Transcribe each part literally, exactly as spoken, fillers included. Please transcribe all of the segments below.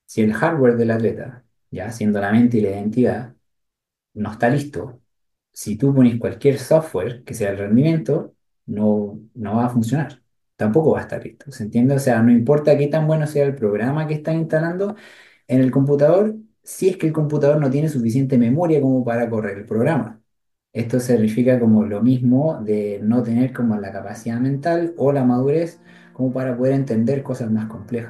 Si el hardware del atleta, ya siendo la mente y la identidad, no está listo, si tú pones cualquier software que sea el rendimiento, no, no va a funcionar. Tampoco va a estar listo. ¿Se entiende? O sea, no importa qué tan bueno sea el programa que estás instalando en el computador, si es que el computador no tiene suficiente memoria como para correr el programa. Esto significa como lo mismo de no tener como la capacidad mental o la madurez como para poder entender cosas más complejas.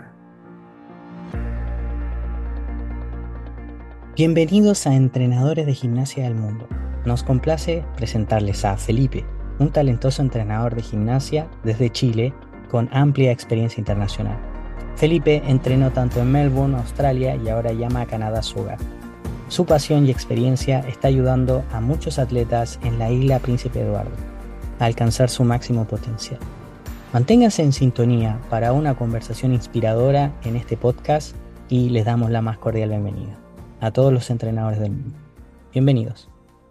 Bienvenidos a Entrenadores de Gimnasia del Mundo. Nos complace presentarles a Felipe, un talentoso entrenador de gimnasia desde Chile con amplia experiencia internacional. Felipe entrenó tanto en Melbourne, Australia y ahora llama a Canadá su hogar. Su pasión y experiencia está ayudando a muchos atletas en la isla Príncipe Eduardo a alcanzar su máximo potencial. Manténganse en sintonía para una conversación inspiradora en este podcast y les damos la más cordial bienvenida a todos los entrenadores del mundo. Bienvenidos.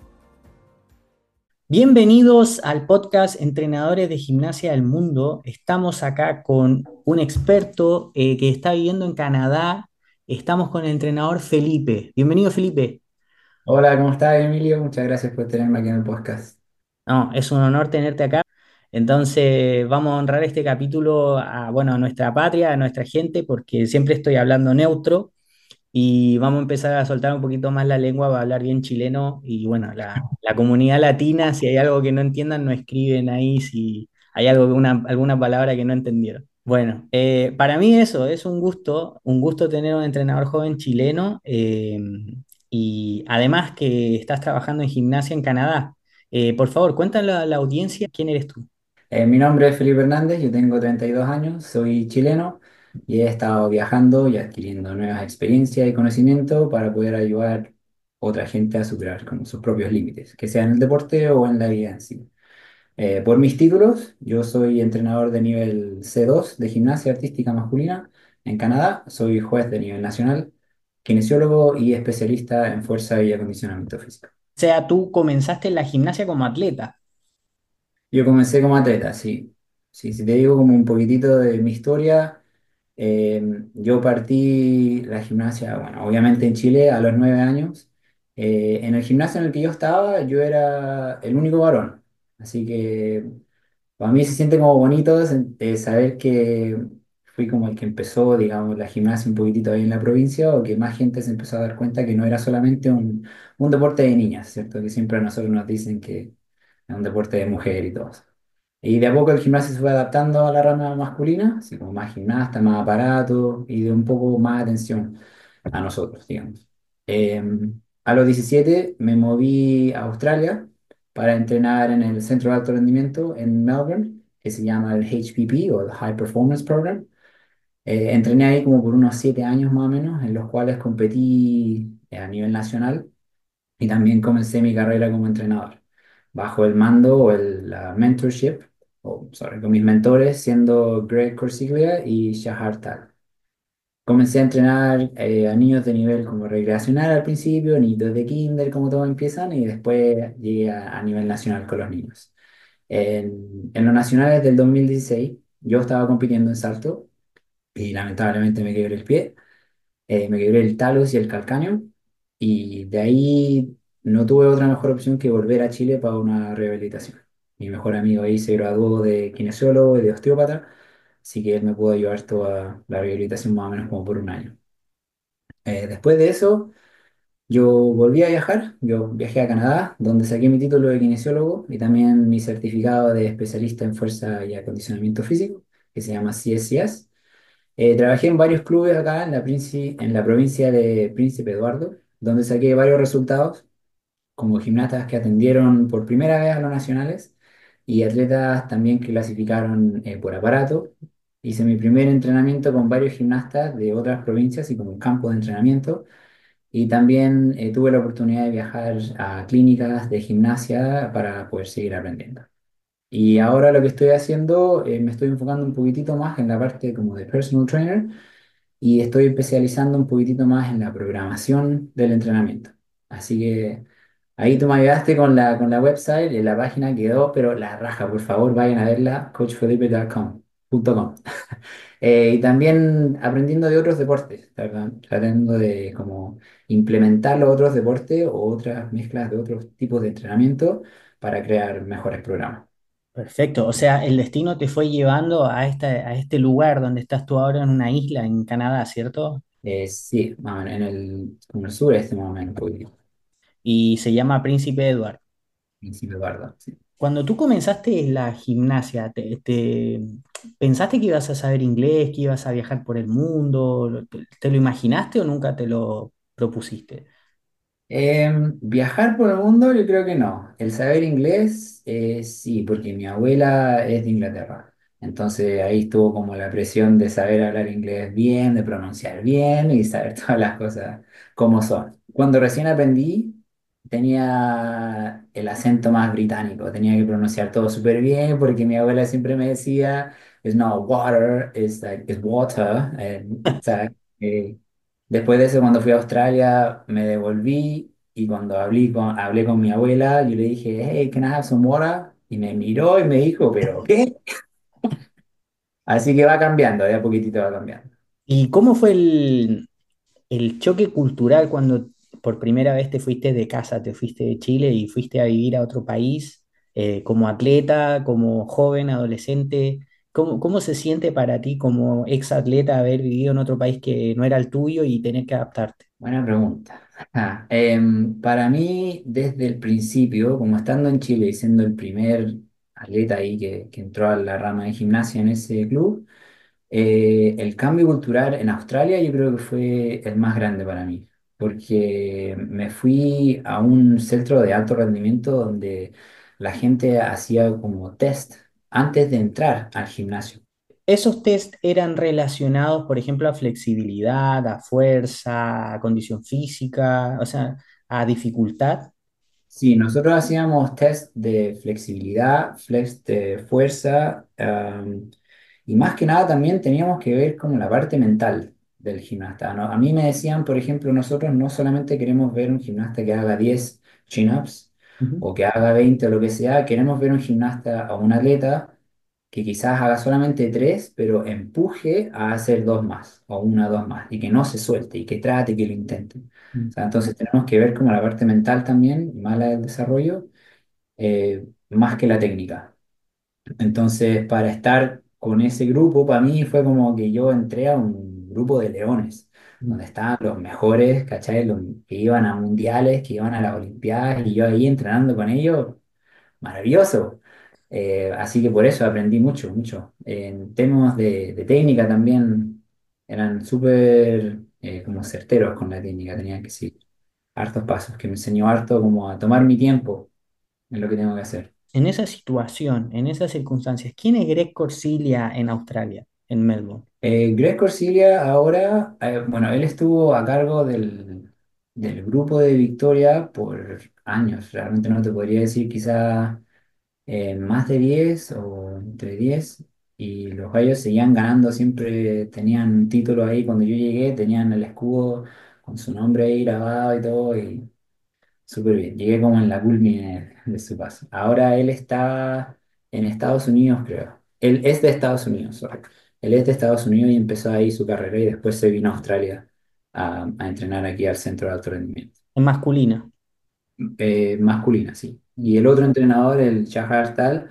Bienvenidos al podcast Entrenadores de Gimnasia del Mundo. Estamos acá con un experto eh, que está viviendo en Canadá. Estamos con el entrenador Felipe. Bienvenido, Felipe. Hola, ¿cómo estás, Emilio? Muchas gracias por tenerme aquí en el podcast. No, es un honor tenerte acá. Entonces, vamos a honrar este capítulo a, bueno, a nuestra patria, a nuestra gente, porque siempre estoy hablando neutro. Y vamos a empezar a soltar un poquito más la lengua para hablar bien chileno. Y bueno, la, la comunidad latina, si hay algo que no entiendan, no escriben ahí si hay algo, una, alguna palabra que no entendieron. Bueno, eh, para mí eso es un gusto, un gusto tener un entrenador joven chileno, eh, y además que estás trabajando en gimnasia en Canadá. Eh, por favor, cuéntale a la audiencia quién eres tú. Eh, mi nombre es Felipe Hernández, yo tengo treinta y dos años, soy chileno y he estado viajando y adquiriendo nuevas experiencias y conocimiento para poder ayudar a otra gente a superar como sus propios límites, que sea en el deporte o en la vida en sí. Eh, por mis títulos, yo soy entrenador de nivel C dos de gimnasia artística masculina en Canadá, soy juez de nivel nacional, kinesiólogo y especialista en fuerza y acondicionamiento físico. O sea, tú comenzaste en la gimnasia como atleta. Yo comencé como atleta, sí. Sí, si te digo como un poquitito de mi historia, eh, yo partí la gimnasia, bueno, obviamente en Chile a los nueve años. Eh, en el gimnasio en el que yo estaba, yo era el único varón. Así que para mí se siente como bonito sen- eh, saber que fui como el que empezó, digamos, la gimnasia un poquitito ahí en la provincia, o que más gente se empezó a dar cuenta que no era solamente un, un deporte de niñas, ¿cierto? Que siempre a nosotros nos dicen que es un deporte de mujer y todo eso. Y de a poco el gimnasio se fue adaptando a la rama masculina, así como más gimnasta, más aparato y de un poco más atención a nosotros, digamos. Eh, a los diecisiete me moví a Australia para entrenar en el Centro de Alto Rendimiento en Melbourne, que se llama el H P P o el High Performance Program. Eh, entrené ahí como por unos siete años más o menos, en los cuales competí eh, a nivel nacional y también comencé mi carrera como entrenador, bajo el mando o el, la mentorship, o sorry, con mis mentores siendo Greg Corsiglia y Shahar Tal. Comencé a entrenar eh, a niños de nivel como recreacional al principio, niños de kinder, como todos empiezan, y después llegué a, a nivel nacional con los niños. En, en los nacionales del dos mil dieciséis, yo estaba compitiendo en salto y lamentablemente me quebré el pie, eh, me quebré el talus y el calcáneo, y de ahí no tuve otra mejor opción que volver a Chile para una rehabilitación. Mi mejor amigo ahí se graduó de kinesiólogo y de osteópata, así que él me pudo ayudar toda la rehabilitación más o menos como por un año. Eh, después de eso, yo volví a viajar, yo viajé a Canadá, donde saqué mi título de kinesiólogo y también mi certificado de especialista en fuerza y acondicionamiento físico, que se llama C S C S. Eh, trabajé en varios clubes acá en la, Princi- en la provincia de Príncipe Eduardo, donde saqué varios resultados, como gimnastas que atendieron por primera vez a los nacionales y atletas también que clasificaron eh, por aparato. Hice mi primer entrenamiento con varios gimnastas de otras provincias y como un campo de entrenamiento. Y también eh, tuve la oportunidad de viajar a clínicas de gimnasia para poder seguir aprendiendo. Y ahora lo que estoy haciendo, eh, me estoy enfocando un poquitito más en la parte como de personal trainer y estoy especializando un poquitito más en la programación del entrenamiento. Así que ahí tú me ayudaste con la, con la website, y la página quedó, pero la raja, por favor, vayan a verla, coach felipe punto com. Eh, y también aprendiendo de otros deportes, tra- tratando de como implementar los otros deportes o otras mezclas de otros tipos de entrenamiento para crear mejores programas. Perfecto, o sea, el destino te fue llevando a esta, a este lugar donde estás tú ahora en una isla en Canadá, ¿cierto? Eh, sí, más o menos, en el, como el sureste más o menos, un poquito, Y se llama Príncipe Edward. principio Bardo, sí. Cuando tú comenzaste la gimnasia, te, te- ¿pensaste que ibas a saber inglés, que ibas a viajar por el mundo? ¿Te, te lo imaginaste o nunca te lo propusiste? Em, viajar por el mundo, yo creo que no. El saber inglés, eh, sí, porque mi abuela es de Inglaterra. Entonces ahí estuvo como la presión de saber hablar inglés bien, de pronunciar bien y saber todas las cosas como son. Cuando recién aprendí, tenía el acento más británico, tenía que pronunciar todo súper bien porque mi abuela siempre me decía, it's not water, it's like, it's water. Eh, o sea, eh, Después de eso, cuando fui a Australia, me devolví y cuando hablé con, hablé con mi abuela, yo le dije, hey, can I have some water? Y me miró y me dijo, ¿pero qué? Así que va cambiando, de a poquitito va cambiando. ¿Y cómo fue el, el choque cultural cuando por primera vez te fuiste de casa, te fuiste de Chile y fuiste a vivir a otro país, eh, como atleta, como joven, adolescente? ¿Cómo, cómo se siente para ti como ex atleta haber vivido en otro país que no era el tuyo y tener que adaptarte? Buena pregunta. Ah, em, para mí, desde el principio, como estando en Chile y siendo el primer atleta ahí que, que entró a la rama de gimnasia en ese club, Eh, el cambio cultural en Australia yo creo que fue el más grande para mí, porque me fui a un centro de alto rendimiento donde la gente hacía como test antes de entrar al gimnasio. ¿Esos test eran relacionados, por ejemplo, a flexibilidad, a fuerza, a condición física, o sea, a dificultad? Sí, nosotros hacíamos test de flexibilidad, flex de fuerza, am, y más que nada también teníamos que ver como la parte mental del gimnasta, ¿no? A mí me decían, por ejemplo, nosotros no solamente queremos ver un gimnasta que haga diez chin-ups Ujú. o que haga veinte o lo que sea, queremos ver un gimnasta o un atleta que quizás haga solamente tres, pero empuje a hacer dos más o una, dos más, y que no se suelte y que trate y que lo intente. O sea, entonces tenemos que ver como la parte mental también, más la del desarrollo, eh, más que la técnica. Entonces, para estar con ese grupo, para mí fue como que yo entré a un grupo de leones, donde estaban los mejores, ¿cachai? Los que iban a mundiales, que iban a las olimpiadas, y yo ahí entrenando con ellos, maravilloso. Eh, así que por eso aprendí mucho, mucho. En temas de, de técnica también eran súper eh, como certeros con la técnica, tenían que seguir hartos pasos, que me enseñó harto como a tomar mi tiempo en lo que tengo que hacer. En esa situación, en esas circunstancias, ¿quién es Greg Corsilia en Australia, en Melbourne? Eh, Greg Corsilia ahora, eh, bueno, él estuvo a cargo del, del grupo de Victoria por años, realmente no te podría decir quizá eh, más de diez o entre diez, y los gallos seguían ganando, siempre tenían título ahí, cuando yo llegué tenían el escudo con su nombre ahí grabado y todo, y súper bien. Llegué como en la culmine de su paso. Ahora él está en Estados Unidos, creo. Él es de Estados Unidos, sorry. Él es de Estados Unidos y empezó ahí su carrera y después se vino a Australia a, a entrenar aquí al centro de alto rendimiento. En masculina. Eh, masculina, sí. Y el otro entrenador, el Shahar Tal,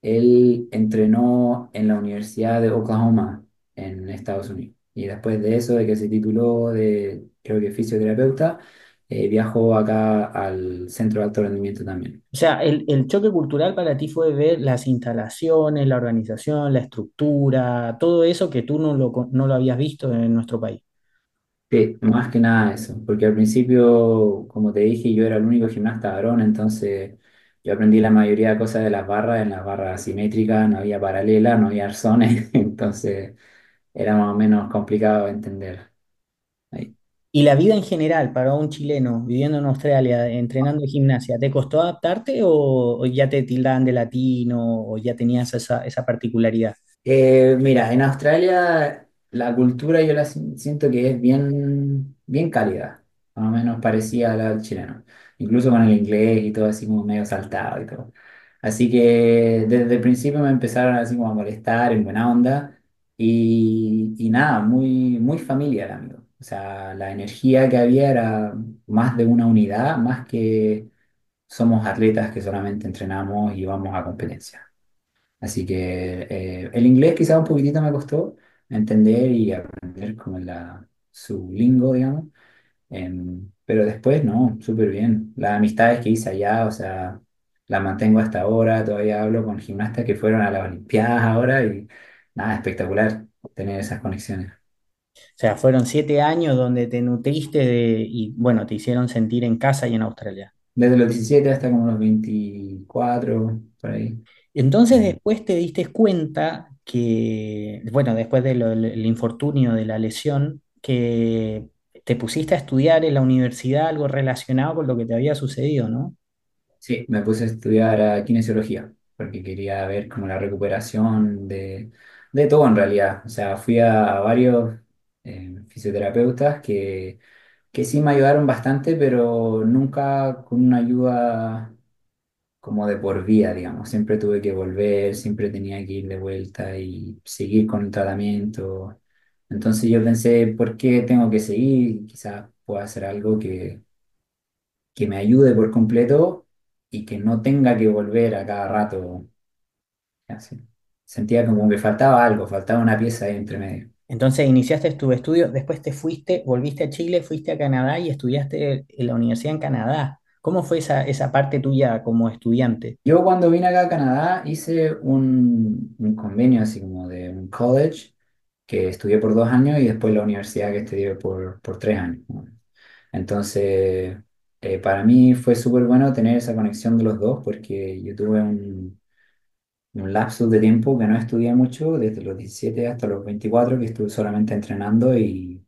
él entrenó en la Universidad de Oklahoma en Estados Unidos. Y después de eso, de que se tituló de, creo que fisioterapeuta, eh, viajó acá al centro de alto rendimiento también. O sea, el, el choque cultural para ti fue ver las instalaciones, la organización, la estructura, todo eso que tú no lo, co- no lo habías visto en nuestro país. Sí, más que nada eso, porque al principio, como te dije, yo era el único gimnasta varón, entonces yo aprendí la mayoría de cosas de las barras, en las barras asimétricas, no había paralela, no había arzones, entonces era más o menos complicado de entender. Ahí. Y la vida en general para un chileno viviendo en Australia, entrenando gimnasia, ¿te costó adaptarte o, o ya te tildaban de latino o ya tenías esa, esa particularidad? Eh, mira, en Australia la cultura yo la si- siento que es bien, bien cálida, más o menos parecida a la del chileno, incluso con el inglés y todo así como medio saltado y todo. Así que desde el principio me empezaron así como a molestar en buena onda, Y, y nada, muy, muy familiar, amigo. O sea, la energía que había era más de una unidad, más que somos atletas que solamente entrenamos y vamos a competencia. Así que eh, el inglés quizá un poquitito me costó entender y aprender como la, su lingo, digamos. Em, pero después, no, súper bien. Las amistades que hice allá, o sea, las mantengo hasta ahora. Todavía hablo con gimnastas que fueron a las Olimpiadas ahora y nada, espectacular tener esas conexiones. O sea, fueron siete años donde te nutriste de, y bueno, te hicieron sentir en casa y en Australia. Desde los diecisiete hasta como los veinticuatro por ahí. Entonces Eh, después te diste cuenta que, bueno, después del el infortunio de la lesión, que te pusiste a estudiar en la universidad algo relacionado con lo que te había sucedido, ¿no? sí, me puse a estudiar a kinesiología porque quería ver como la recuperación de, de todo en realidad. O sea, fui a, a varios eh, fisioterapeutas que, que sí me ayudaron bastante, pero nunca con una ayuda como de por vida, digamos. Siempre tuve que volver, siempre tenía que ir de vuelta y seguir con el tratamiento. Entonces yo pensé, ¿por qué tengo que seguir? Quizás pueda hacer algo que, que me ayude por completo y que no tenga que volver a cada rato. Así. Sentía como que faltaba algo, faltaba una pieza ahí entre medio. Entonces iniciaste tu estudio, después te fuiste, volviste a Chile, fuiste a Canadá y estudiaste en la universidad en Canadá. ¿Cómo fue esa, esa parte tuya como estudiante? Yo cuando vine acá a Canadá hice un, un convenio así como de un college que estudié por dos años y después la universidad que estudié por, por tres años, ¿no? Entonces, eh, para mí fue súper bueno tener esa conexión de los dos porque yo tuve un, un lapso de tiempo que no estudié mucho, desde los diecisiete hasta los veinticuatro que estuve solamente entrenando y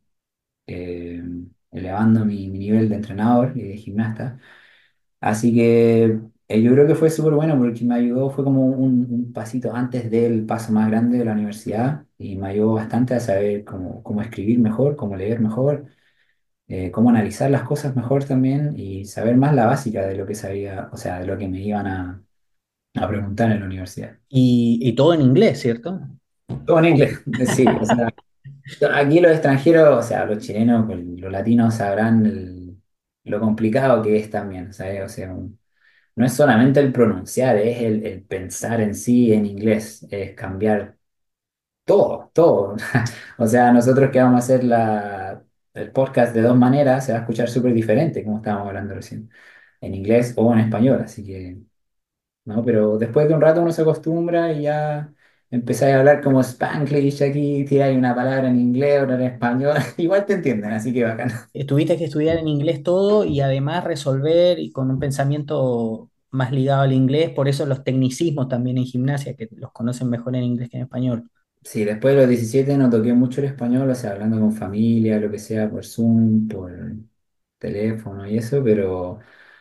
eh, elevando mi, mi nivel de entrenador y de gimnasta. Así que eh, yo creo que fue súper bueno porque me ayudó, fue como un, un pasito antes del paso más grande de la universidad y me ayudó bastante a saber cómo, cómo escribir mejor, cómo leer mejor, eh, cómo analizar las cosas mejor también y saber más la básica de lo que sabía, o sea, de lo que me iban a, a preguntar en la universidad. Y, y todo en inglés, ¿cierto? Todo en inglés, sí, o sea, aquí los extranjeros, o sea, los chilenos, pues, los latinos sabrán el- lo complicado que es también, ¿sabes? O sea, un- no es solamente el pronunciar, es el, el pensar en sí en inglés, es cambiar todo, todo. O sea, nosotros que vamos a hacer la, el podcast de dos maneras, se va a escuchar súper diferente, como estábamos hablando recién, en inglés o en español, así que, ¿no? Pero después de un rato uno se acostumbra y ya empezáis a hablar como Spanglish aquí, tiráis una palabra en inglés, otra en español, igual te entienden, así que bacán. Eh, Tuviste que estudiar en inglés todo y además resolver y con un pensamiento más ligado al inglés, por eso los tecnicismos también en gimnasia, que los conocen mejor en inglés que en español. Sí, después de los diecisiete no toqué mucho el español, o sea, hablando con familia, lo que sea, por Zoom, por teléfono y eso, pero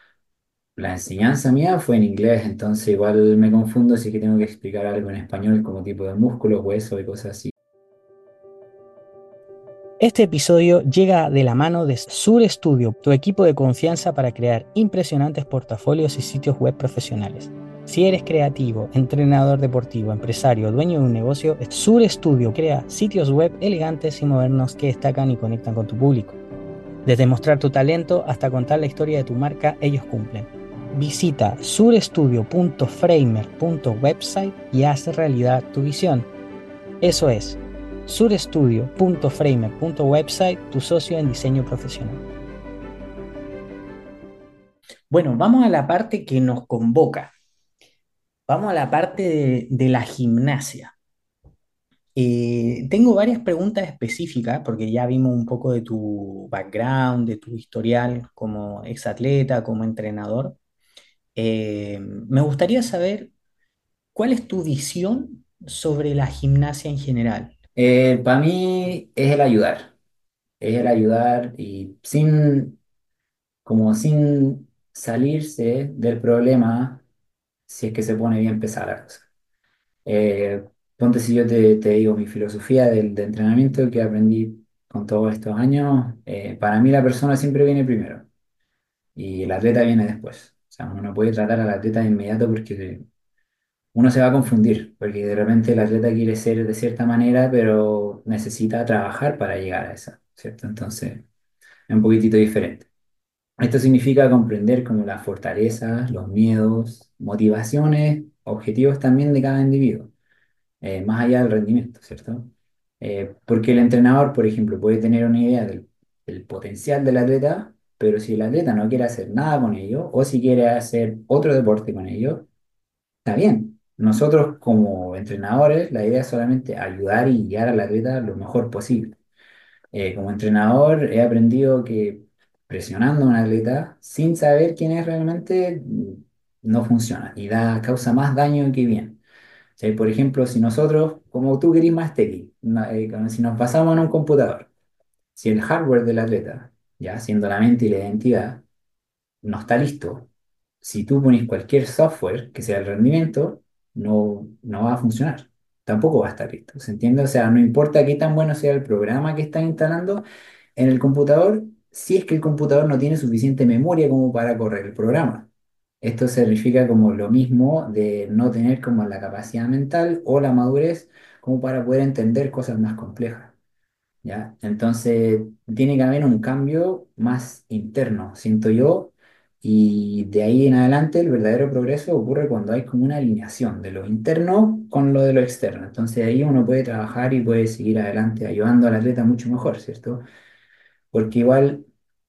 la enseñanza mía fue en inglés, entonces igual me confundo si es que tengo que explicar algo en español como tipo de músculos, huesos y cosas así. Este episodio llega de la mano de Sur Studio, tu equipo de confianza para crear impresionantes portafolios y sitios web profesionales. Si eres creativo, entrenador deportivo, empresario, dueño de un negocio, Sur Studio crea sitios web elegantes y modernos que destacan y conectan con tu público. Desde mostrar tu talento hasta contar la historia de tu marca, ellos cumplen. Visita surstudio punto framer punto website y haz realidad tu visión. Eso es surstudio punto framer punto website, tu socio en diseño profesional. Bueno, vamos a la parte que nos convoca. Vamos a la parte de, de la gimnasia. Eh, tengo varias preguntas específicas porque ya vimos un poco de tu background, de tu historial como exatleta, como entrenador. Eh, me gustaría saber cuál es tu visión sobre la gimnasia en general. Para mí es el ayudar, es el ayudar y sin, como sin salirse del problema si es que se pone bien pesada la cosa. Eh, Ponte si yo te, te digo mi filosofía del, de entrenamiento que aprendí con todos estos años, eh, para mí la persona siempre viene primero y el atleta viene después. O sea, uno no puede tratar al atleta de inmediato porque uno se va a confundir, porque de repente el atleta quiere ser de cierta manera, pero necesita trabajar para llegar a esa, ¿cierto? Entonces, es un poquitito diferente. Esto significa comprender como las fortalezas, los miedos, motivaciones, objetivos también de cada individuo, eh, más allá del rendimiento, ¿cierto? Eh, porque el entrenador, por ejemplo, puede tener una idea del, del potencial del atleta, pero si el atleta no quiere hacer nada con ello, o si quiere hacer otro deporte con ello, está bien. Nosotros como entrenadores, la idea es solamente ayudar y guiar al atleta lo mejor posible. Eh, como entrenador he aprendido que presionando a un atleta sin saber quién es realmente mm, no funciona y da, causa más daño que bien. O sea, por ejemplo, si nosotros, como tú querís más técnico, si nos basamos en un computador, si el hardware del atleta, ya siendo la mente y la identidad, no está listo, si tú pones cualquier software que sea el rendimiento, no, no va a funcionar. Tampoco va a estar listo. ¿Se entiende? O sea, no importa qué tan bueno sea el programa que están instalando en el computador, si es que el computador no tiene suficiente memoria como para correr el programa. Esto significa como lo mismo de no tener como la capacidad mental o la madurez como para poder entender cosas más complejas. ¿Ya? Entonces, tiene que haber un cambio más interno, siento yo, y de ahí en adelante el verdadero progreso ocurre cuando hay como una alineación de lo interno con lo de lo externo. Entonces, ahí uno puede trabajar y puede seguir adelante ayudando al atleta mucho mejor, ¿cierto? Porque igual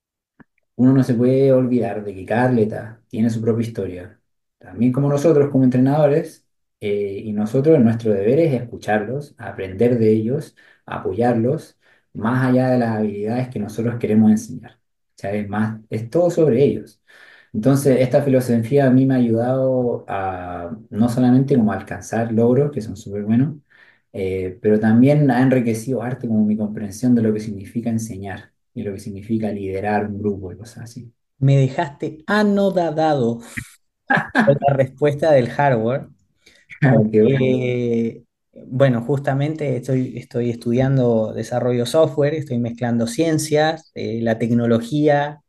uno no se puede olvidar de que cada atleta tiene su propia historia, también como nosotros como entrenadores, eh, y nosotros nuestro deber es escucharlos, aprender de ellos, apoyarlos, más allá de las habilidades que nosotros queremos enseñar. O sea, es más, es todo sobre ellos. Entonces, esta filosofía a mí me ha ayudado a no solamente como a alcanzar logros, que son súper buenos, eh, pero también ha enriquecido harto como mi comprensión de lo que significa enseñar y lo que significa liderar un grupo y cosas así. Me dejaste anodadado con la respuesta del hardware, Qué bueno. porque, bueno, justamente estoy, estoy estudiando desarrollo software, estoy mezclando ciencias, eh, la tecnología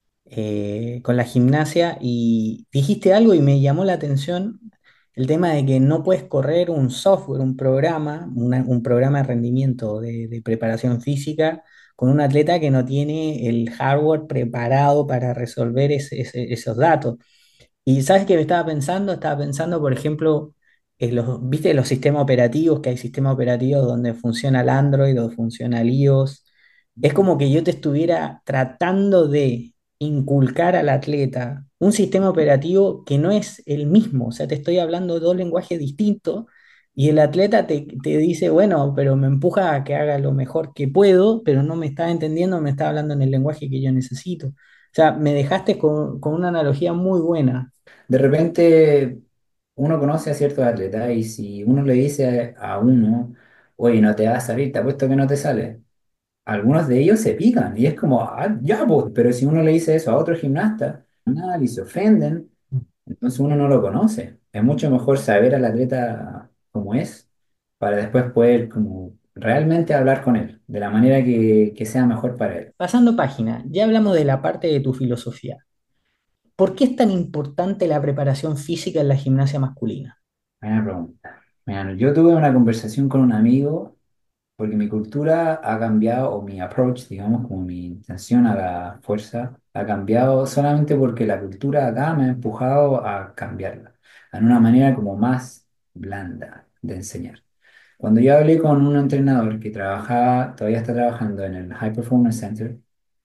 eh, con la gimnasia y dijiste algo y me llamó la atención el tema de que no puedes correr un software, un programa, una- un programa de rendimiento de, de preparación física con un atleta que no tiene el hardware preparado para resolver ese- ese- esos datos. Y ¿sabes qué me estaba pensando? Estaba pensando, por ejemplo, en los, ¿viste los sistemas operativos? Que hay sistemas operativos donde funciona el Android, donde funciona el iOS. Es como que yo te estuviera tratando de inculcar al atleta un sistema operativo que no es el mismo. O sea, te estoy hablando de dos lenguajes distintos y el atleta te, te dice, bueno, pero me empuja a que haga lo mejor que puedo, pero no me está entendiendo, me está hablando en el lenguaje que yo necesito. O sea, me dejaste con, con una analogía muy buena. De repente uno conoce a ciertos atletas y si uno le dice a uno, oye, no te va a salir, te apuesto que no te sale. Algunos de ellos se pican y es como, ah, ya, pues, pero si uno le dice eso a otro gimnasta, nada, y se ofenden, entonces uno no lo conoce. Es mucho mejor saber al atleta cómo es para después poder como realmente hablar con él de la manera que, que sea mejor para él. Pasando página, ya hablamos de la parte de tu filosofía. ¿Por qué es tan importante la preparación física en la gimnasia masculina? Buena pregunta. Mira, yo tuve una conversación con un amigo porque mi cultura ha cambiado, o mi approach, digamos, como mi intención a la fuerza, ha cambiado solamente porque la cultura acá me ha empujado a cambiarla, en una manera como más blanda de enseñar. Cuando yo hablé con un entrenador que trabajaba, todavía está trabajando en el High Performance Center,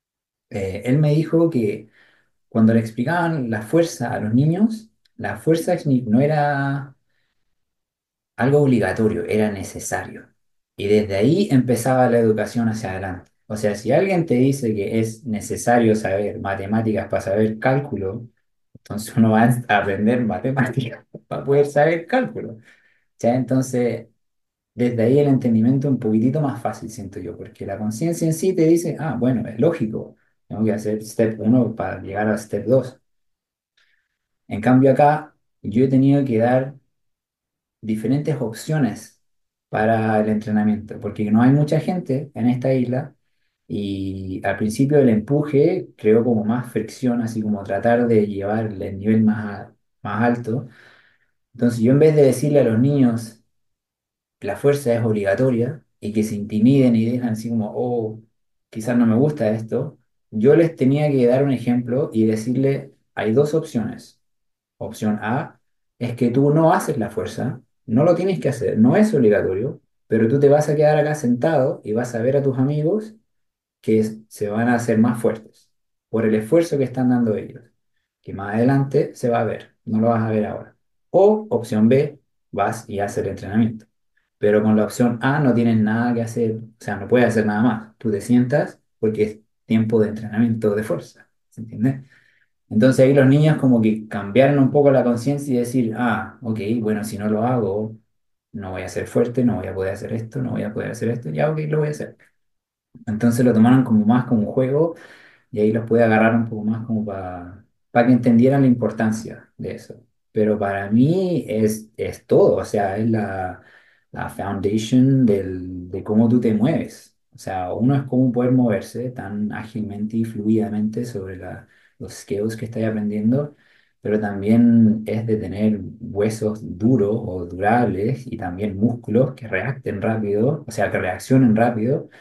eh, él me dijo que cuando le explicaban la fuerza a los niños, la fuerza no era algo obligatorio, era necesario. Y desde ahí empezaba la educación hacia adelante. O sea, si alguien te dice que es necesario saber matemáticas para saber cálculo, entonces uno va a aprender matemáticas para poder saber cálculo. ¿Ya? Entonces, desde ahí el entendimiento es un poquitito más fácil, siento yo, porque la conciencia en sí te dice, ah, bueno, es lógico, tengo que hacer step uno para llegar a step dos. En cambio acá, yo he tenido que dar diferentes opciones para el entrenamiento, porque no hay mucha gente en esta isla y al principio el empuje creó como más fricción, así como tratar de llevar el nivel más, a- más alto, Entonces yo en vez de decirle a los niños la fuerza es obligatoria y que se intimiden y dejan así como, oh, quizás no me gusta esto, yo les tenía que dar un ejemplo y decirle, hay dos opciones. Opción A es que tú no haces la fuerza, no lo tienes que hacer, no es obligatorio, pero tú te vas a quedar acá sentado y vas a ver a tus amigos que es- se van a hacer más fuertes por el esfuerzo que están dando ellos, que más adelante se va a ver, no lo vas a ver ahora. O opción B, vas y haces el entrenamiento. Pero con la opción A no tienes nada que hacer, o sea, no puedes hacer nada más. Tú te sientas porque es tiempo de entrenamiento de fuerza, ¿se entiende? Entonces ahí los niños como que cambiaron un poco la conciencia y decir, ah, ok, bueno, si no lo hago, no voy a ser fuerte, no voy a poder hacer esto, no voy a poder hacer esto, ya, ok, lo voy a hacer. Entonces lo tomaron como más como un juego y ahí los pude agarrar un poco más como para que entendieran la importancia de eso. Pero para mí es, es todo, o sea, es la, la foundation del, de cómo tú te mueves. O sea, uno es cómo poder moverse tan ágilmente y fluidamente sobre la- los skills que estás aprendiendo, pero también es de tener huesos duros o durables y también músculos que reacten rápido, o sea, que reaccionen rápido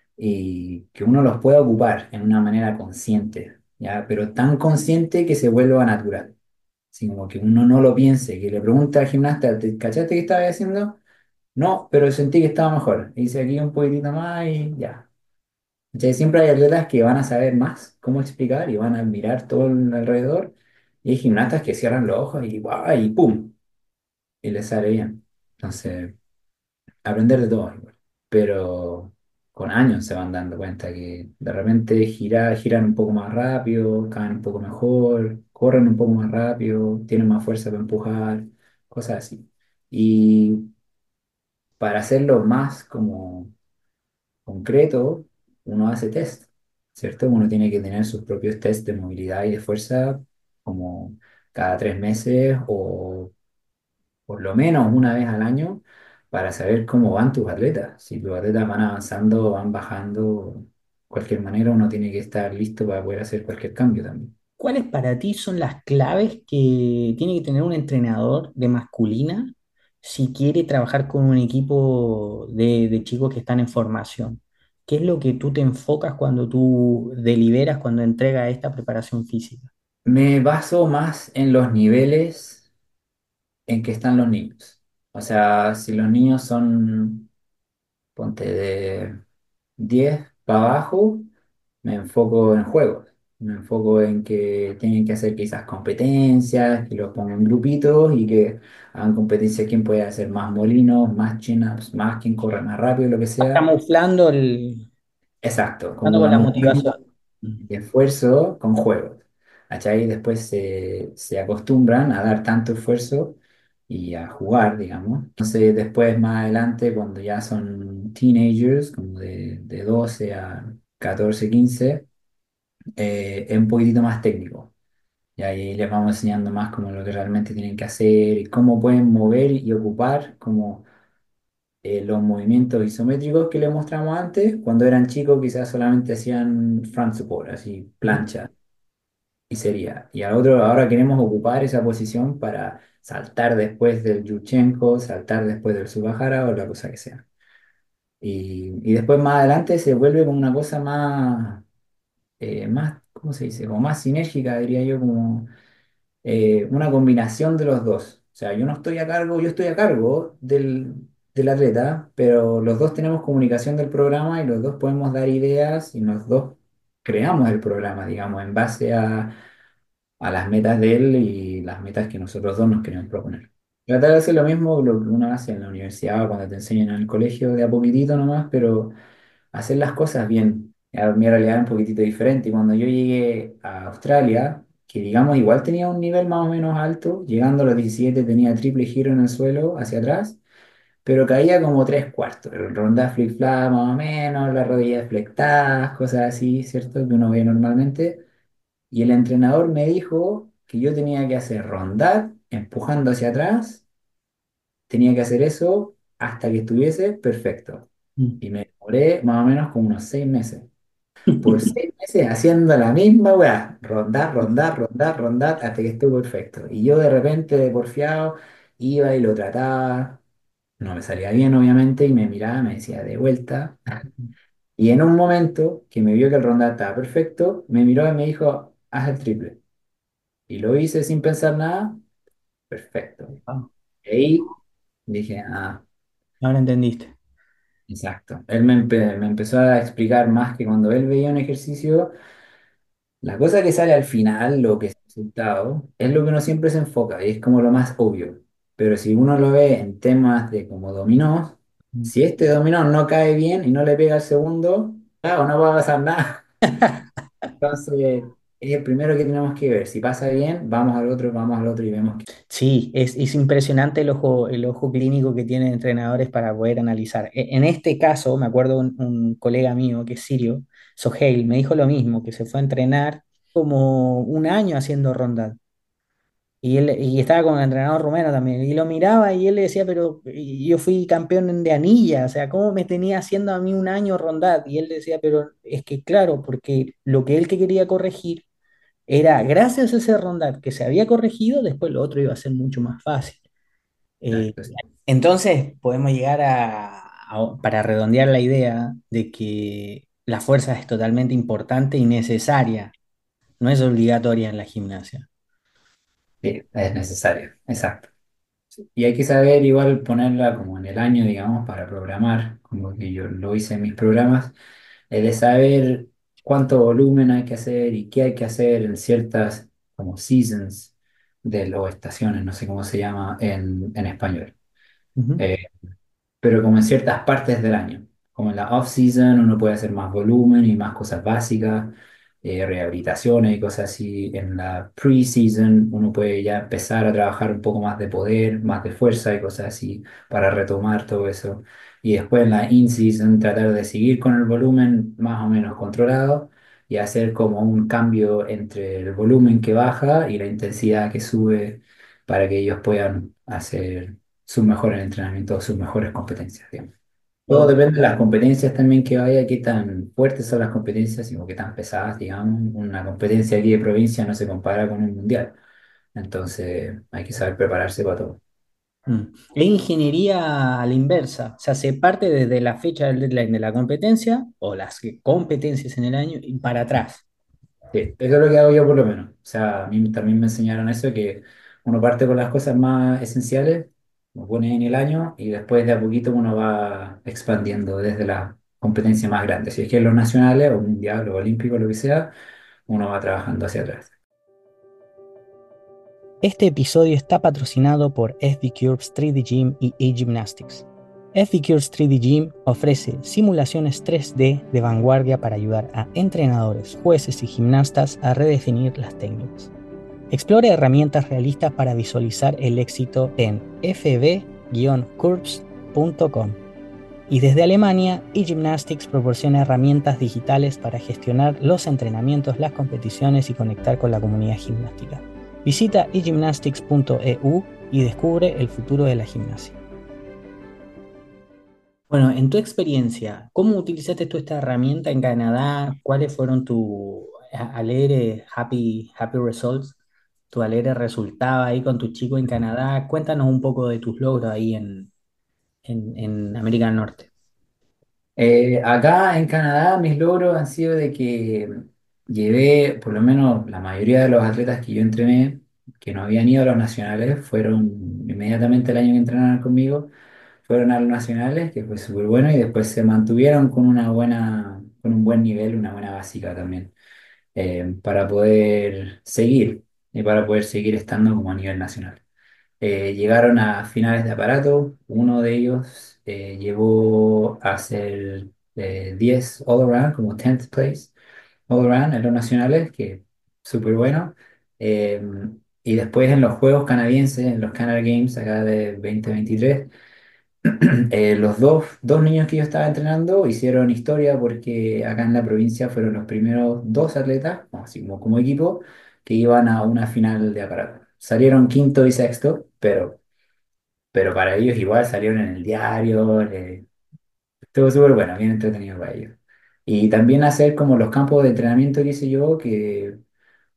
y que uno los pueda ocupar en una manera consciente, ¿ya? Pero tan consciente que se vuelva natural. Así como que uno no lo piense, que le pregunte al gimnasta, ¿te cachaste que estaba haciendo? No, pero sentí que estaba mejor. Hice aquí un poquitito más y ya. ¿Cachai? Siempre hay atletas que van a saber más cómo explicar y van a mirar todo el alrededor. Y hay gimnastas que cierran los ojos y ¡guau! Y ¡pum! Y les sale bien. Entonces, aprender de todo igual. Pero con años se van dando cuenta que de repente girar, giran un poco más rápido, caen un poco mejor, corren un poco más rápido, tienen más fuerza para empujar, cosas así. Y para hacerlo más como concreto, uno hace test, ¿cierto? Uno tiene que tener sus propios test de movilidad y de fuerza como cada tres meses o por lo menos una vez al año para saber cómo van tus atletas. Si tus atletas van avanzando, van bajando, de cualquier manera uno tiene que estar listo para poder hacer cualquier cambio también. ¿Cuáles para ti son las claves que tiene que tener un entrenador de masculina si quiere trabajar con un equipo de, de chicos que están en formación? ¿Qué es lo que tú te enfocas cuando tú deliberas, cuando entregas esta preparación física? Me baso más en los niveles en que están los niños. O sea, si los niños son, ponte de diez para abajo, me enfoco en juegos. Me enfoco en que tienen que hacer quizás competencias, que los pongan en grupitos y que hagan competencias quién puede hacer más molinos, más chin-ups, más quien corre más rápido, lo que Vas sea. camuflando el, Exacto, dando como con la camuflando motivación. Mm. esfuerzo con juegos. ¿Cachai? Después se, se acostumbran a dar tanto esfuerzo y a jugar, digamos. Entonces, después, más adelante, cuando ya son teenagers, como de, de doce a catorce quince eh, es un poquitito más técnico. Y ahí les vamos enseñando más como lo que realmente tienen que hacer y cómo pueden mover y ocupar como eh, los movimientos isométricos que les mostramos antes. Cuando eran chicos quizás solamente hacían front support, así plancha y sería. Y al otro ahora queremos ocupar esa posición para saltar después del Yurchenko, saltar después del Subahara o la cosa que sea. Y, y después más adelante se vuelve como una cosa más, eh, más, ¿cómo se dice? Como más sinérgica, diría yo, como eh, una combinación de los dos. O sea, yo no estoy a cargo, yo estoy a cargo del, del atleta, pero los dos tenemos comunicación del programa y los dos podemos dar ideas y los dos creamos el programa, digamos, en base a, a las metas de él y las metas que nosotros dos nos queremos proponer. Tratar de hacer lo mismo lo que uno hace en la universidad o cuando te enseñan en el colegio de a poquitito nomás, pero hacer las cosas bien. A mi realidad era un poquitito diferente. Y cuando yo llegué a Australia, que digamos igual tenía un nivel más o menos alto, llegando a los diecisiete tenía triple giro en el suelo hacia atrás, pero caía como tres cuartos. Ronda flip-flap más o menos, las rodillas flectadas, cosas así, ¿cierto? Que uno ve normalmente. Y el entrenador me dijo que yo tenía que hacer rondar empujando hacia atrás, tenía que hacer eso hasta que estuviese perfecto. Mm. Y me demoré más o menos como unos seis meses. Por seis meses haciendo la misma weá, rondar, rondar, rondar, rondar, hasta que estuvo perfecto. Y yo de repente, porfiado, iba y lo trataba, no me salía bien obviamente y me miraba, me decía de vuelta. Y en un momento que me vio que el ronda estaba perfecto, me miró y me dijo, haz el triple. Y lo hice sin pensar nada, perfecto. Ah, Y ahí dije, ah, ahora entendiste. exacto. Él me, empe- me empezó a explicar más que cuando él veía un ejercicio, la cosa que sale al final, lo que es el resultado, es lo que uno siempre se enfoca y es como lo más obvio. Pero si uno lo ve en temas de como dominó, si este dominó no cae bien y no le pega al segundo, claro, no va a pasar nada. Entonces, es el primero que tenemos que ver. Si pasa bien, vamos al otro, vamos al otro y vemos que... Sí, es, es impresionante el ojo, el ojo clínico que tienen entrenadores para poder analizar. E- En este caso, me acuerdo un, un colega mío que es sirio, Soheil, me dijo lo mismo, que se fue a entrenar como un año haciendo rondas. Y él y estaba con el entrenador rumeno también. Y lo miraba y él le decía, pero y yo fui campeón de anilla, o sea, ¿cómo me tenía haciendo a mí un año rondad? Y él decía, pero es que claro, porque lo que él que quería corregir era, gracias a ese rondad que se había corregido, después lo otro iba a ser mucho más fácil. Eh, Exacto, sí. entonces, podemos llegar a, a- para redondear la idea de que la fuerza es totalmente importante y necesaria, no es obligatoria en la gimnasia. Sí, es necesario, exacto. Y hay que saber igual ponerla como en el año, digamos, para programar, como que yo lo hice en mis programas, es de saber cuánto volumen hay que hacer y qué hay que hacer en ciertas como seasons de o estaciones, no sé cómo se llama en, en español. Ujú. Eh, pero como en ciertas partes del año. Como en la off-season uno puede hacer más volumen y más cosas básicas, eh, rehabilitaciones y cosas así. En la pre-season uno puede ya empezar a trabajar un poco más de poder, más de fuerza y cosas así para retomar todo eso. Y después en la in-season tratar de seguir con el volumen más o menos controlado y hacer como un cambio entre el volumen que baja y la intensidad que sube para que ellos puedan hacer sus mejores entrenamientos, sus mejores competencias, digamos. Todo Oh, depende de las competencias también que vaya, qué tan fuertes son las competencias y o qué tan pesadas, digamos. Una competencia aquí de provincia no se compara con un mundial. Entonces hay que saber prepararse para todo. mm. Es ingeniería a la inversa, o sea, se parte desde la fecha del deadline de la competencia o las que- competencias en el año y para atrás. Sí, eso es lo que hago yo por lo menos. O sea, a mí también me enseñaron eso, que uno parte con las cosas más esenciales, lo pone en el año y después de a poquito uno va expandiendo desde la competencia más grande. Si es que es los nacionales o mundial o olímpico, lo que sea, uno va trabajando hacia atrás. Este episodio está patrocinado por F B Curbs tres D Gym y eGymnastics. F B Curbs tres D Gym ofrece simulaciones tres D de vanguardia para ayudar a entrenadores, jueces y gimnastas a redefinir las técnicas. Explore herramientas realistas para visualizar el éxito en f b curbs punto com. Y desde Alemania, eGymnastics proporciona herramientas digitales para gestionar los entrenamientos, las competiciones y conectar con la comunidad gimnástica. Visita e gymnastics punto e u y descubre el futuro de la gimnasia. Bueno, en tu experiencia, ¿cómo utilizaste tú esta herramienta en Canadá? ¿Cuáles fueron tus alegres happy, happy results? ¿Tu alegre resultado ahí con tu chico en Canadá? Cuéntanos un poco de tus logros ahí en, en, en América del Norte. Eh, acá en Canadá mis logros han sido de que llevé, por lo menos la mayoría de los atletas que yo entrené, que no habían ido a los nacionales, fueron inmediatamente el año que entrenaron conmigo, fueron a los nacionales, que fue súper bueno, y después se mantuvieron con una buena, con un buen nivel, una buena básica también, eh, para poder seguir y para poder seguir estando como a nivel nacional. Eh, llegaron a finales de aparato. Uno de ellos eh, llegó a ser eh, diez all around, como tenth place all around en los nacionales, que súper bueno. Eh, y después en los Juegos Canadienses, en los Canada Games acá de dos mil veintitrés, eh, los dos, dos niños que yo estaba entrenando hicieron historia porque acá en la provincia fueron los primeros dos atletas, así como, como equipo, que iban a una final de aparato. Salieron quinto y sexto, pero pero para ellos igual salieron en el diario, le- estuvo súper bueno, bien entretenido para ellos. Y también hacer como los campos de entrenamiento que hice yo, que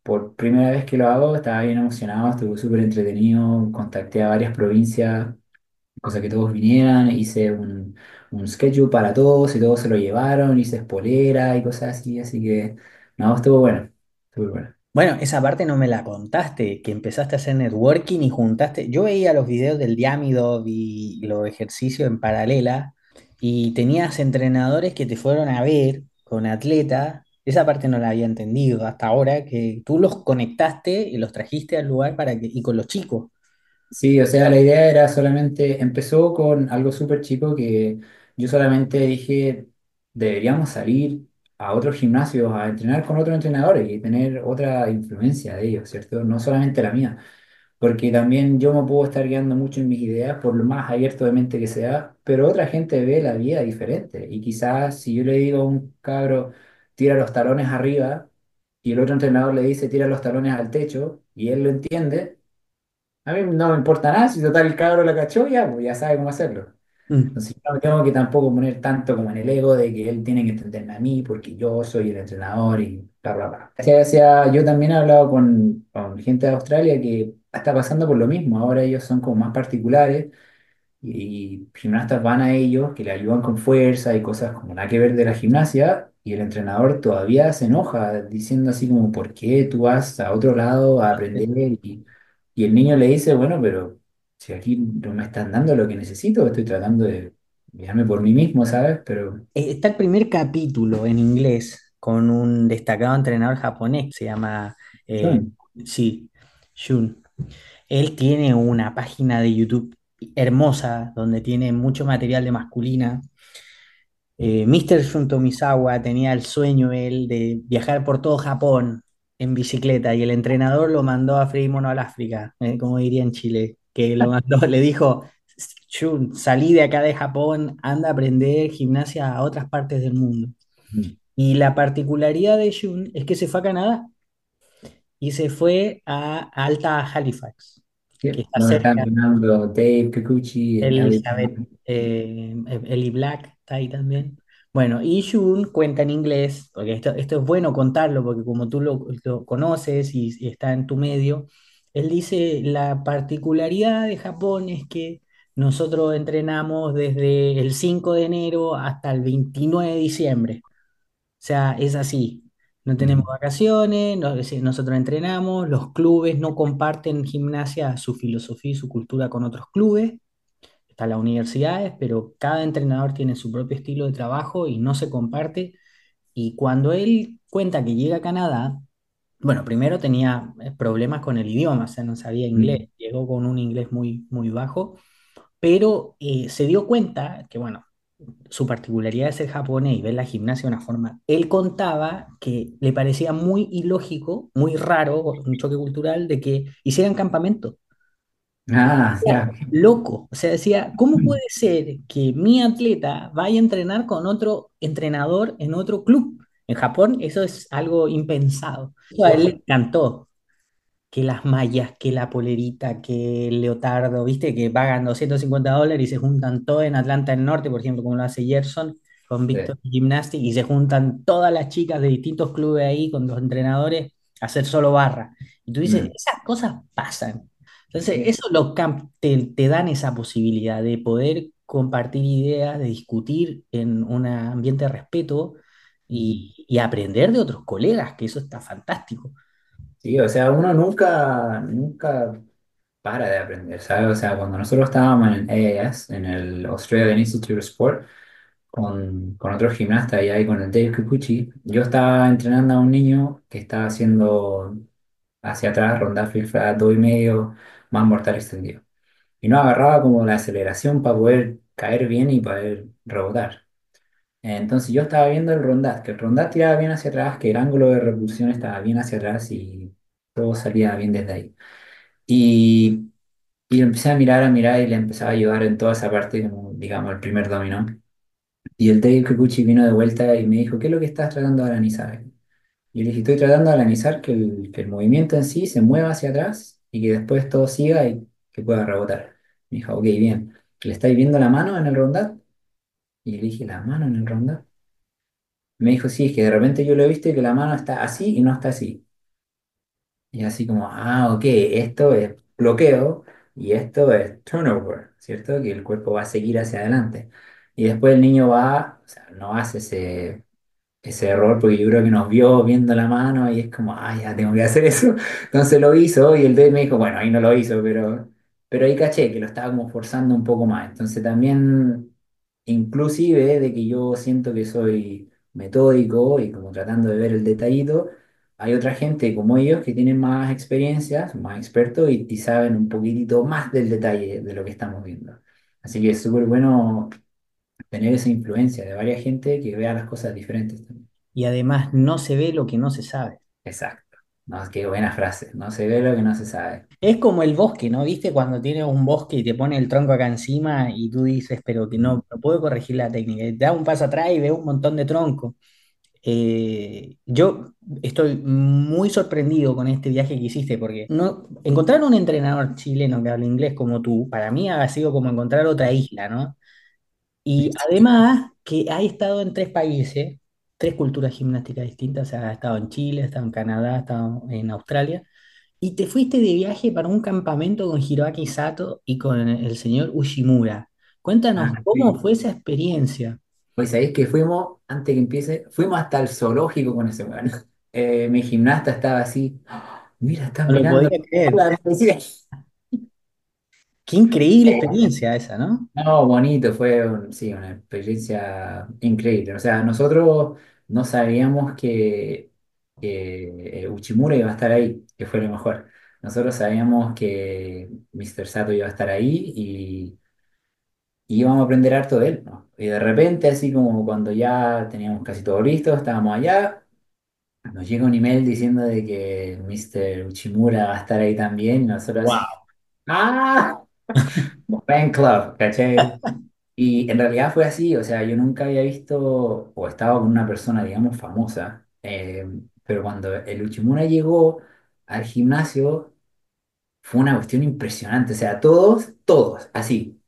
por primera vez que lo hago, estaba bien emocionado, estuvo súper entretenido, contacté a varias provincias, cosa que todos vinieran, hice un, un schedule para todos y todos se lo llevaron, hice espolera y cosas así, así que no, estuvo bueno, estuvo bueno. Bueno, esa parte no me la contaste, que empezaste a hacer networking y juntaste. Yo veía los videos del Diamidov y los ejercicios en paralela y tenías entrenadores que te fueron a ver con atletas. Esa parte no la había entendido hasta ahora, que tú los conectaste y los trajiste al lugar para que, y con los chicos. Sí, o sea, la idea era solamente, empezó con algo súper chico que yo solamente dije, deberíamos salir a otros gimnasios a entrenar con otros entrenadores y tener otra influencia de ellos, ¿cierto? No solamente la mía, porque también yo me puedo estar guiando mucho en mis ideas, por lo más abierto de mente que sea, pero otra gente ve la vida diferente y quizás si yo le digo a un cabro, tira los talones arriba y el otro entrenador le dice, tira los talones al techo y él lo entiende. A mí no me importa nada, si total el cabro la cachó, ya, pues ya sabe cómo hacerlo. Mm. Entonces no me tengo que tampoco poner tanto como en el ego de que él tiene que entenderme a mí porque yo soy el entrenador y bla, bla, bla. O sea, o sea, yo también he hablado con, con gente de Australia que está pasando por lo mismo. Ahora ellos son como más particulares y gimnastas van a ellos que le ayudan con fuerza y cosas como nada que ver de la gimnasia y el entrenador todavía se enoja diciendo así como, ¿por qué tú vas a otro lado a aprender? Y, y el niño le dice, bueno, pero si aquí no me están dando lo que necesito, estoy tratando de guiarme por mí mismo, ¿sabes? Pero Eh, Está el primer capítulo en inglés con un destacado entrenador japonés, se llama, eh, John, sí, Shun. Él tiene una página de YouTube hermosa donde tiene mucho material de masculina. Eh, míster Shun Tomisawa tenía el sueño él de viajar por todo Japón en bicicleta y el entrenador lo mandó a freír mono al África, eh, como diría en Chile, que lo mandó, le dijo, Shun, salí de acá de Japón, anda a aprender gimnasia a otras partes del mundo. mm, Y la particularidad de Shun es que se fue a Canadá y se fue a Alta Halifax, que ¿qué? está Donde está cerca. entrenando Dave Kikuchi, Elliot. Elizabeth, eh, Ellie Black está ahí también. Bueno, y Jun cuenta en inglés, porque esto, esto es bueno contarlo, porque como tú lo, lo conoces y, y está en tu medio, él dice, la particularidad de Japón es que nosotros entrenamos desde el cinco de enero hasta el veintinueve de diciembre. O sea, es así. No tenemos Mm, vacaciones, no- es decir, nosotros entrenamos, los clubes no comparten gimnasia, su filosofía y su cultura con otros clubes. Están las universidades, pero cada entrenador tiene su propio estilo de trabajo y no se comparte. Y cuando él cuenta que llega a Canadá, bueno, primero tenía eh, problemas con el idioma, o sea, no sabía inglés, mm. llegó con un inglés muy, muy bajo, pero eh, se dio cuenta que, bueno, su particularidad de ser japonés y ver la gimnasia de una forma, él contaba que le parecía muy ilógico, muy raro, un choque cultural, de que hicieran campamento. Ah, ya. Loco. O sea, decía, ¿cómo puede ser que mi atleta vaya a entrenar con otro entrenador en otro club? En Japón eso es algo impensado. Eso a él le encantó. Que las mallas, que la polerita, que el leotardo, ¿viste? Que pagan doscientos cincuenta dólares y se juntan todos en Atlanta del Norte, por ejemplo, como lo hace Gerson con Sí. Victor Gymnastics, y se juntan todas las chicas de distintos clubes ahí con los entrenadores a hacer solo barra. Y tú dices, Mm. esas cosas pasan. Entonces, eso los camp te, te dan esa posibilidad de poder compartir ideas, de discutir en un ambiente de respeto Mm. y, y aprender de otros colegas, que eso está fantástico. Sí, o sea, uno nunca, nunca para de aprender, ¿sabes? O sea, cuando nosotros estábamos en A A S, en el Australian Institute of Sport, con, con otro gimnasta y ahí con el Dave Kikuchi, yo estaba entrenando a un niño que estaba haciendo hacia atrás, ronda flip flat, dos y medio, más mortal extendido. Y no agarraba como la aceleración para poder caer bien y poder rebotar. Entonces yo estaba viendo el rondat, que el rondat tiraba bien hacia atrás, que el ángulo de repulsión estaba bien hacia atrás y todo salía bien desde ahí. Y, y lo empecé a mirar, a mirar y le empezaba a ayudar en toda esa parte, como digamos el primer dominó. Y el Dave Kikuchi vino de vuelta y me dijo, ¿qué es lo que estás tratando de analizar? Y yo le dije, estoy tratando de analizar que el, que el movimiento en sí se mueva hacia atrás y que después todo siga y que pueda rebotar. Me dijo, ok, bien. ¿Le estáis viendo la mano en el rondat? Y le dije, ¿la mano en el rondat? Me dijo, sí, es que de repente yo lo he visto y que la mano está así y no está así. Y así como, ah, ok, esto es bloqueo y esto es turnover, ¿cierto? Que el cuerpo va a seguir hacia adelante. Y después el niño va, o sea, no hace ese, ese error porque yo creo que nos vio viendo la mano y es como, ah, ya tengo que hacer eso. Entonces lo hizo y el D me dijo, bueno, ahí no lo hizo, pero, pero ahí caché que lo estaba como forzando un poco más. Entonces también, inclusive de que yo siento que soy metódico y como tratando de ver el detallito, hay otra gente como ellos que tienen más experiencia, son más expertos y, y saben un poquitito más del detalle de lo que estamos viendo. Así que es súper bueno tener esa influencia de varias gente que vea las cosas diferentes también. Y además no se ve lo que no se sabe. Exacto. No, qué buena frase. No se ve lo que no se sabe. Es como el bosque, ¿no? ¿Viste cuando tienes un bosque y te pone el tronco acá encima y tú dices, pero que no, Mm. no puedo corregir la técnica? Y te da un paso atrás y ves un montón de troncos. Eh, yo estoy muy sorprendido con este viaje que hiciste porque no, encontrar un entrenador chileno que hable inglés como tú, para mí ha sido como encontrar otra isla, ¿no? Y además que ha estado en tres países, tres culturas gimnásticas distintas, o sea, ha estado en Chile, ha estado en Canadá, ha estado en Australia, y te fuiste de viaje para un campamento con Hiroaki Sato y con el señor Ushimura. Ah, Cuéntanos, ¿cómo sí. fue esa experiencia? Pues sabéis que fuimos, antes que empiece, fuimos hasta el zoológico con ese weón. Eh, mi gimnasta estaba así, "Ah, mira, están No lo mirando. podía creer. Hola", me decía. Qué increíble experiencia esa, ¿no? No, bonito, fue un- sí, una experiencia increíble. O sea, nosotros no sabíamos que, que eh, Uchimura iba a estar ahí, que fue lo mejor. Nosotros sabíamos que míster Sato iba a estar ahí y, y íbamos a aprender harto de él, ¿no? Y de repente, así como cuando ya teníamos casi todo listo, estábamos allá, nos llega un email diciendo de que míster Uchimura va a estar ahí también, y nosotros así, Wow. ¡ah! Fan club, ¿cachai? Y en realidad fue así, o sea, yo nunca había visto o estado con una persona, digamos, famosa, eh, pero cuando el Uchimura llegó al gimnasio fue una cuestión impresionante, o sea, todos, todos, así,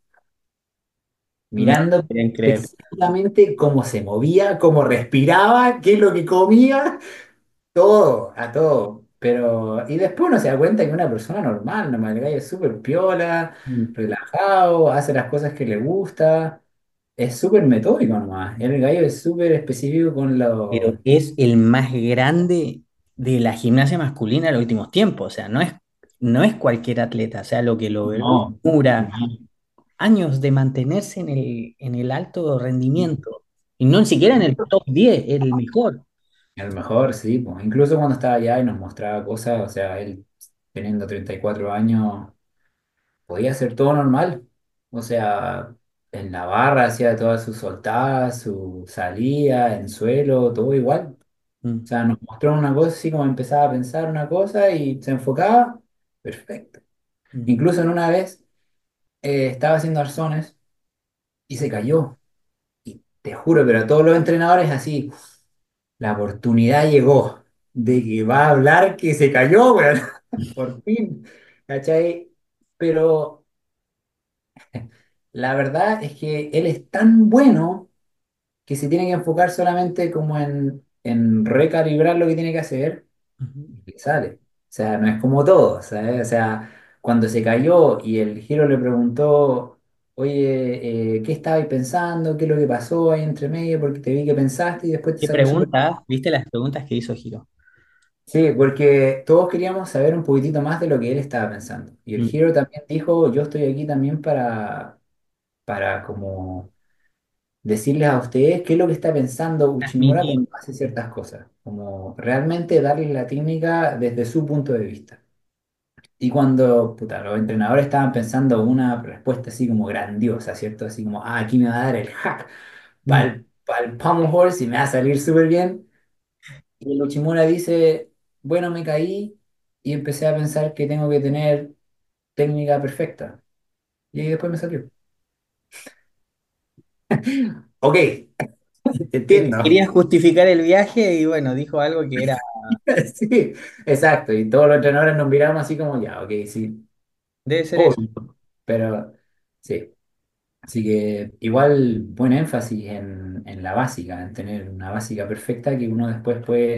No mirando quieren creer. exactamente cómo se movía, cómo respiraba, qué es lo que comía, todo, a todo. Pero, y después uno se da cuenta que es una persona normal, normal, el gallo es súper piola, Mm. relajado, hace las cosas que le gusta. Es súper metódico nomás. El gallo es súper específico con Pero lo... es el más grande de la gimnasia masculina de los últimos tiempos. O sea, no es, no es cualquier atleta. O sea, lo que logró No, Mura, no, años de mantenerse en el, en el alto rendimiento. Y no ni siquiera en el top diez el mejor. a lo mejor sí, pues. Incluso cuando estaba allá y nos mostraba cosas, o sea, él teniendo treinta y cuatro años, podía hacer todo normal. O sea, en la barra hacía todas sus soltadas, su salida, en suelo, todo igual. O Mm, sea, nos mostró una cosa así como empezaba a pensar una cosa y se enfocaba. Perfecto. mm. Incluso en una vez eh, estaba haciendo arzones y se cayó. Y te juro, pero todos los entrenadores así, la oportunidad llegó de que va a hablar que se cayó, weón. Por fin, ¿cachai? Pero la verdad es que él es tan bueno que se tiene que enfocar solamente como en, en recalibrar lo que tiene que hacer Ujú. y que sale. O sea, no es como todo, ¿sabes? O sea, cuando se cayó y el Giro le preguntó, oye, eh, ¿qué estabais pensando? ¿Qué es lo que pasó ahí entre medio? Porque te vi que pensaste y después te ¿Qué salió súper... pregunta? ¿Viste las preguntas que hizo Giro? Sí, porque todos queríamos saber un poquitito más de lo que él estaba pensando. Y el Mm. Giro también dijo, yo estoy aquí también para, para como decirles a ustedes qué es lo que está pensando Uchimura Transmitir. cuando hace ciertas cosas. Como realmente darles la técnica desde su punto de vista. Y cuando puta, los entrenadores estaban pensando una respuesta así como grandiosa, ¿cierto? Así como, ah, aquí me va a dar el hack para Mm. el, para el pommel horse y me va a salir súper bien. Y el Uchimura dice, bueno, me caí y empecé a pensar que tengo que tener técnica perfecta. Y después me salió. Ok, te Que- entiendo. Quería justificar el viaje y bueno, dijo algo que era, Sí, exacto. Y todos los entrenadores nos miramos así como, ya, ok, sí, debe ser eso. obvio. Pero sí. Así que igual buen énfasis en, en la básica, en tener una básica perfecta que uno después puede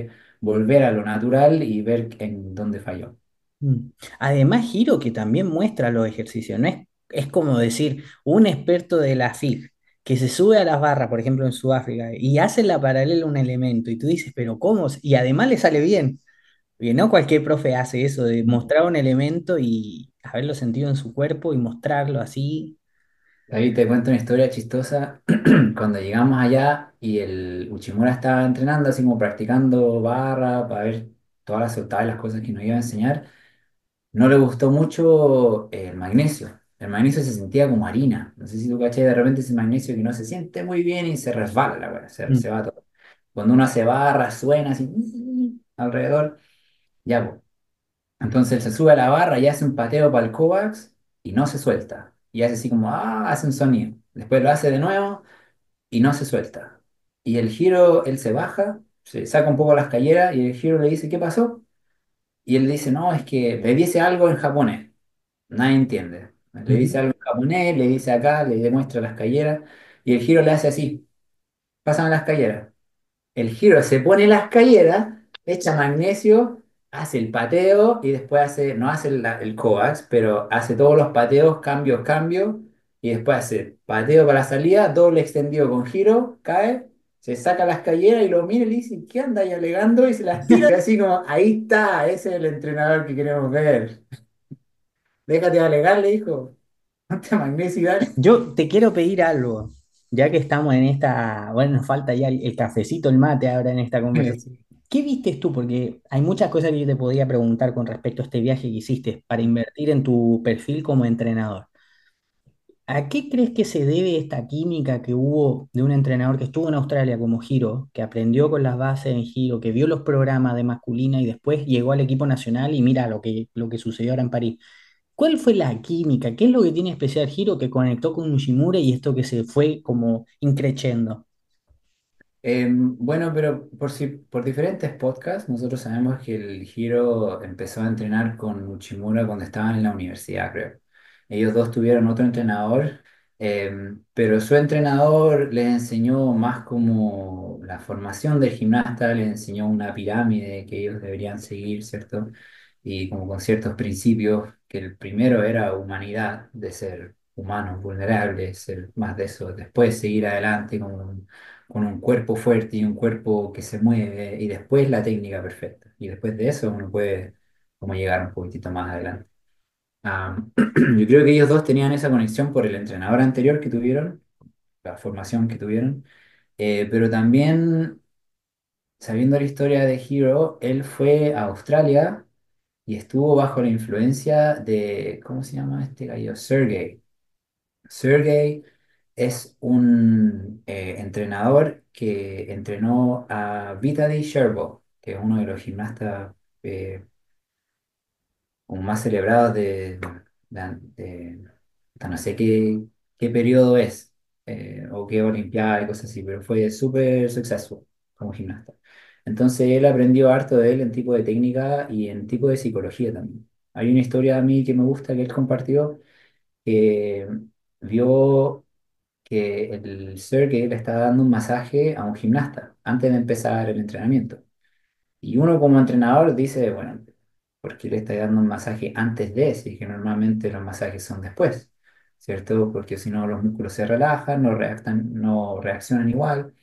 volver a lo natural y ver en dónde falló. Mm. Además, Giro que también muestra los ejercicios, no es, es como decir, un experto de la F I G que se sube a las barras, por ejemplo, en Sudáfrica, y hace la paralela a un elemento, y tú dices, pero ¿cómo? Y además le sale bien. Y no cualquier profe hace eso de mostrar un elemento y haberlo sentido en su cuerpo y mostrarlo así. Ahí te cuento una historia chistosa. Cuando llegamos allá y el Uchimura estaba entrenando, así como practicando barra para ver todas las soltadas y las cosas que nos iba a enseñar, no le gustó mucho el magnesio. El magnesio se sentía como harina. No sé si tú caché de repente ese magnesio que no se siente muy bien y se resbala la weá, se, Mm. se va todo. Cuando uno hace barra, suena así alrededor, ya pues. Entonces él se sube a la barra y hace un pateo para el coax y no se suelta. Y hace así como, ah, hace un sonido. Después lo hace de nuevo y no se suelta. Y el giro, él se baja, se saca un poco las calleras y el giro le dice, ¿qué pasó? Y él dice, no, es que le dice algo en japonés. Nadie entiende. Le dice Ujú. algo en japonés, le dice acá, le demuestra las calleras y el giro le hace así, pásame las calleras. El giro se pone las calleras, echa magnesio, hace el pateo y después hace, no hace el, el coax, pero hace todos los pateos, cambios, cambios, y después hace pateo para la salida, doble extendido con giro, cae, se saca las calleras y lo mira y le dice, ¿qué anda ahí alegando? Y se las tira. Y así como, ahí está, ese es el entrenador que queremos ver. Déjate de alegar, le dijo, ponte magnesio y dale. Yo te quiero pedir algo, ya que estamos en esta, bueno, nos falta ya el, el cafecito, el mate ahora en esta conversación. Sí. ¿Qué vistes tú? Porque hay muchas cosas que yo te podía preguntar con respecto a este viaje que hiciste para invertir en tu perfil como entrenador. ¿A qué crees que se debe esta química que hubo de un entrenador que estuvo en Australia como Giro, que aprendió con las bases en Giro, que vio los programas de masculina y después llegó al equipo nacional y mira lo que, lo que sucedió ahora en París? ¿Cuál fue la química? ¿Qué es lo que tiene especial Giro que conectó con Nishimura y esto que se fue como increciendo? Eh, bueno, pero por, si, por diferentes podcasts, nosotros sabemos que el Hiro empezó a entrenar con Uchimura cuando estaban en la universidad, creo. Ellos dos tuvieron otro entrenador, eh, pero su entrenador les enseñó más como la formación del gimnasta, les enseñó una pirámide que ellos deberían seguir, ¿cierto? Y como con ciertos principios, que el primero era humanidad, de ser humanos, vulnerables, ser más de eso, después seguir adelante como con un cuerpo fuerte y un cuerpo que se mueve y después la técnica perfecta. Y después de eso uno puede como llegar un poquitito más adelante. Ah, yo creo que ellos dos tenían esa conexión por el entrenador anterior que tuvieron, la formación que tuvieron, eh, pero también sabiendo la historia de Hero, él fue a Australia y estuvo bajo la influencia de, ¿cómo se llama este gallo? Sergey. Sergey es un eh, entrenador que entrenó a Vitaly Sherbo, que es uno de los gimnastas eh, como más celebrados de, de- de- de no sé qué, qué periodo es, eh, o qué olimpiada y cosas así, pero fue súper successful como gimnasta. Entonces él aprendió harto de él en tipo de técnica y en tipo de psicología también. Hay una historia a mí que me gusta que él compartió, que vio que el Sergey le estaba dando un masaje a un gimnasta antes de empezar el entrenamiento. Y uno como entrenador dice, bueno, ¿por qué le está dando un masaje antes de? Si que normalmente los masajes son después, ¿cierto? Porque si no los músculos se relajan, no reactan, no reaccionan igual.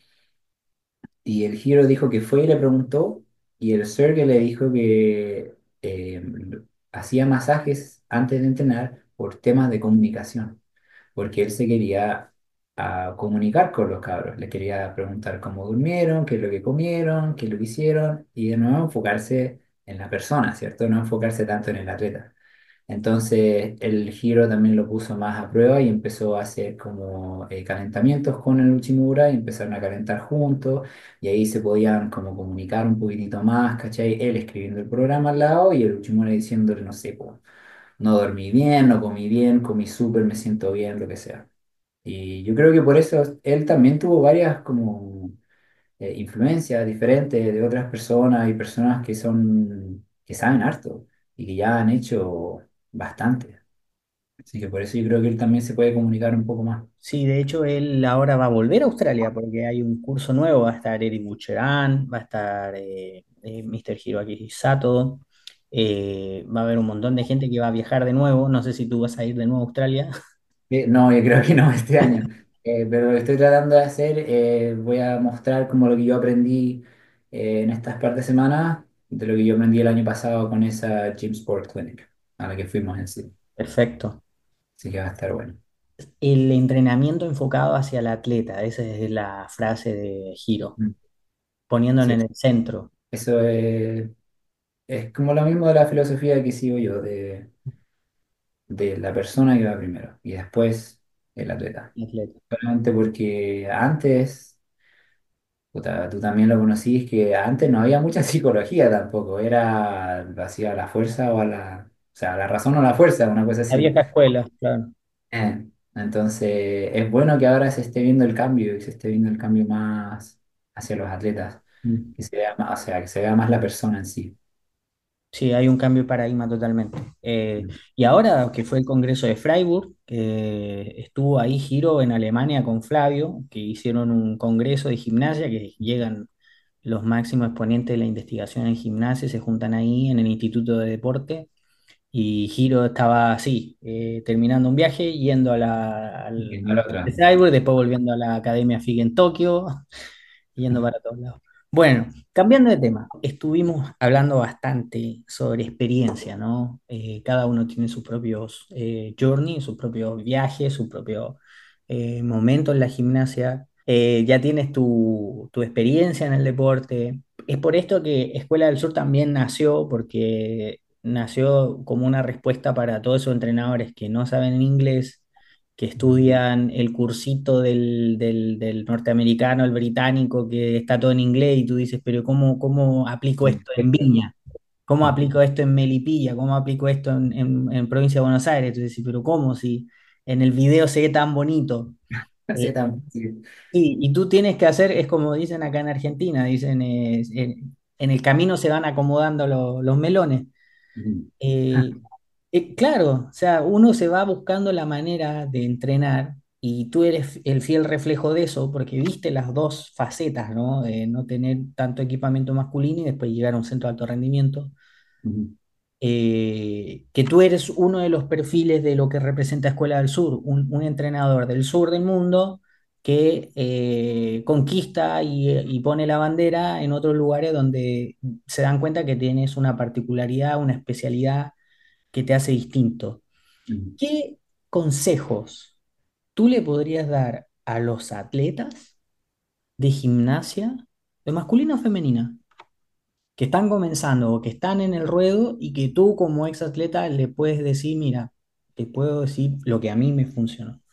Y el Hiro dijo que fue y le preguntó, y el Sergey le dijo que eh, hacía masajes antes de entrenar por temas de comunicación porque él se quería ah, comunicar con los cabros, le quería preguntar cómo durmieron, qué es lo que comieron, qué es lo que hicieron, y de nuevo enfocarse en la persona, ¿cierto? No enfocarse tanto en el atleta. Entonces el giro también lo puso más a prueba y empezó a hacer como eh, calentamientos con el Uchimura y empezaron a calentar juntos y ahí se podían como comunicar un poquitito más, ¿cachai? Él escribiendo el programa al lado y el Uchimura diciéndole, no sé, po, no dormí bien, no comí bien, comí súper, me siento bien, lo que sea. Y yo creo que por eso él también tuvo varias como eh, influencias diferentes de otras personas y personas que son, que saben harto y que ya han hecho bastante. Así que por eso yo creo que él también se puede comunicar un poco más. Sí, de hecho él ahora va a volver a Australia porque hay un curso nuevo, va a estar Eric Bucherán, va a estar eh, eh, míster Hiroaki Sato. Eh, va a haber un montón de gente que va a viajar de nuevo. No sé si tú vas a ir de nuevo a Australia. Eh, No, yo creo que no este año. Eh, pero lo que estoy tratando de hacer, eh, voy a mostrar como lo que yo aprendí eh, en estas par de semanas, de lo que yo aprendí el año pasado con esa Gym Sport Clinic, a la que fuimos en sí. Perfecto. Así que va a estar bueno. El entrenamiento enfocado hacia el atleta, esa es la frase de Hiro, Mm. poniéndolo Sí, en el centro. eso es, es como lo mismo de la filosofía que sigo yo, de, de la persona que va primero y después el atleta. Atleta. Solamente porque antes, puta, tú también lo conocís, que antes no había mucha psicología tampoco, era hacia la fuerza o a la, o sea, a la razón o a la fuerza, una cosa La así. vieja escuela, claro. Eh, Entonces, es bueno que ahora se esté viendo el cambio y se esté viendo el cambio más hacia los atletas, Mm. que se vea más, o sea, que se vea más la persona en sí. Sí, hay un cambio de paradigma totalmente. Eh, y ahora que fue el Congreso de Freiburg, que estuvo ahí Giro en Alemania con Flavio, que hicieron un congreso de gimnasia, que llegan los máximos exponentes de la investigación en gimnasia, se juntan ahí en el Instituto de Deporte, y Giro estaba así, eh, terminando un viaje, yendo a la, Y al no la de otra. Freiburg, después volviendo a la Academia F I G en Tokio, yendo para todos lados. Bueno, cambiando de tema, estuvimos hablando bastante sobre experiencia, ¿no? Eh, cada uno tiene sus propios eh, journey, sus propios viajes, su propio eh, momento en la gimnasia. Eh, ya tienes tu, tu experiencia en el deporte. Es por esto que Escuela del Sur también nació, porque nació como una respuesta para todos esos entrenadores que no saben inglés, que estudian el cursito del, del- del norteamericano, el británico, que está todo en inglés, y tú dices, pero ¿cómo, cómo aplico Sí. esto en Viña? ¿Cómo aplico esto en Melipilla? ¿Cómo aplico esto en, en- en provincia de Buenos Aires? Tú dices, pero ¿cómo? Si en el video se ve tan bonito. Así Eh, también. Sí. y, y tú tienes que hacer, es como dicen acá en Argentina, dicen, eh, en, en el camino se van acomodando lo- los melones. Ujú. Eh, eh, claro, o sea, uno se va buscando la manera de entrenar y tú eres el fiel reflejo de eso porque viste las dos facetas, ¿no? De no tener tanto equipamiento masculino y después llegar a un centro de alto rendimiento. Ujú. Eh, que tú eres uno de los perfiles de lo que representa Escuela del Sur, un, un entrenador del sur del mundo que eh, conquista y, y pone la bandera en otros lugares donde se dan cuenta que tienes una particularidad, una especialidad que te hace distinto. Ujú. ¿Qué consejos tú le podrías dar a los atletas de gimnasia, de masculina o femenina, que están comenzando o que están en el ruedo y que tú como ex atleta le puedes decir, mira, te puedo decir lo que a mí me funcionó?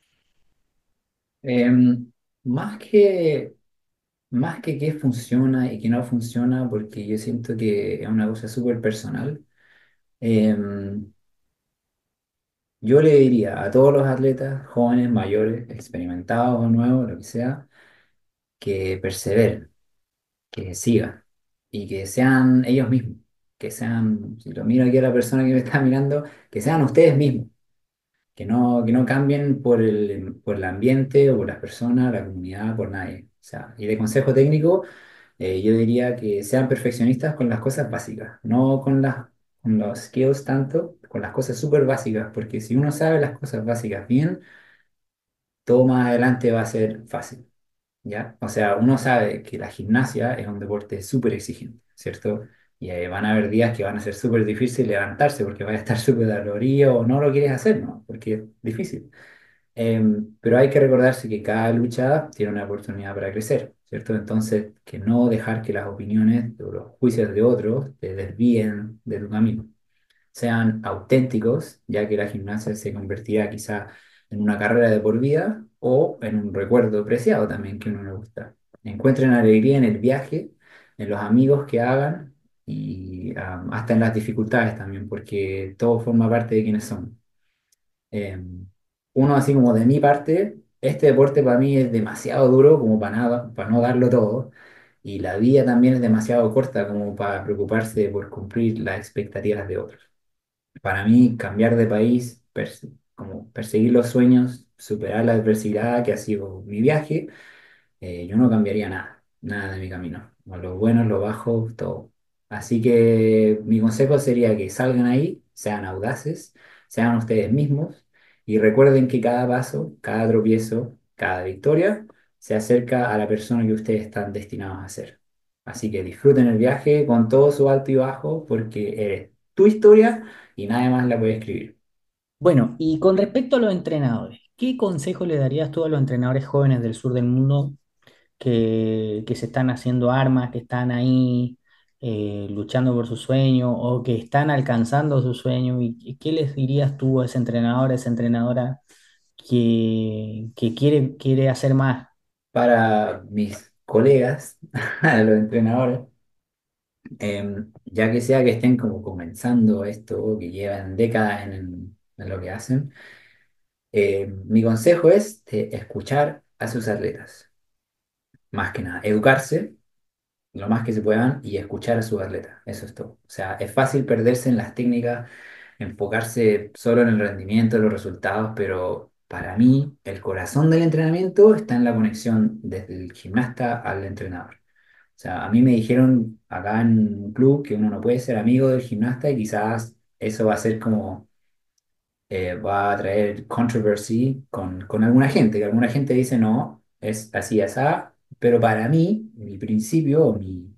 Em, más que, más que qué funciona y qué no funciona, porque yo siento que es una cosa súper personal. em, Yo le diría a todos los atletas, jóvenes, mayores, experimentados o nuevos, lo que sea, que perseveren, que sigan y que sean ellos mismos, que sean, si lo miro aquí a la persona que me está mirando, que sean ustedes mismos, que no, que no cambien por el, por el ambiente o por las personas, la comunidad, por nadie. O sea, y de consejo técnico, eh, yo diría que sean perfeccionistas con las cosas básicas, no con las, con los skills tanto, con las cosas súper básicas, porque si uno sabe las cosas básicas bien, todo más adelante va a ser fácil, ¿ya? O sea, uno sabe que la gimnasia es un deporte súper exigente, ¿cierto? Y eh, van a haber días que van a ser súper difíciles levantarse porque vas a estar súper dolorido o no lo quieres hacer, ¿no? Porque es difícil. Em, pero hay que recordarse que cada lucha tiene una oportunidad para crecer, ¿cierto? Entonces, que no dejar que las opiniones o los juicios de otros te desvíen de tu camino, sean auténticos, ya que la gimnasia se convertirá quizá en una carrera de por vida o en un recuerdo preciado también que a uno le gusta. Encuentren alegría en el viaje, en los amigos que hagan y am, hasta en las dificultades también, porque todo forma parte de quienes son. Eh, Uno así como de mi parte, este deporte para mí es demasiado duro como para nada, para no darlo todo. Y la vida también es demasiado corta como para preocuparse por cumplir las expectativas de otros. Para mí, cambiar de país, perse- como perseguir los sueños, superar la adversidad que ha sido mi viaje, eh, yo no cambiaría nada, nada de mi camino. los buenos, los bajos, todo. Así que mi consejo sería que salgan ahí, sean audaces, sean ustedes mismos y recuerden que cada paso, cada tropiezo, cada victoria se acerca a la persona que ustedes están destinados a ser. Así que disfruten el viaje con todo su alto y bajo porque eres tu historia y nadie más la puede escribir. Bueno, y con respecto a los entrenadores, ¿qué consejo le darías tú a los entrenadores jóvenes del sur del mundo que, que se están haciendo armas, que están ahí eh, luchando por su sueño o que están alcanzando su sueño? ¿Y y qué les dirías tú a ese entrenador, a esa entrenadora que, que quiere, quiere hacer más? Para mis colegas, los entrenadores, em, ya que sea que estén como comenzando esto, que llevan décadas en, en lo que hacen, em, mi consejo es de escuchar a sus atletas. Más que nada, educarse lo más que se puedan y escuchar a sus atletas. Eso es todo. O sea, es fácil perderse en las técnicas, enfocarse solo en el rendimiento, en los resultados, pero para mí el corazón del entrenamiento está en la conexión desde el gimnasta al entrenador. O sea, a mí me dijeron acá en un club que uno no puede ser amigo del gimnasta y quizás eso va a ser como, eh, va a traer controversy con, con alguna gente, que alguna gente dice no, es así, así, pero para mí, mi principio, o mi,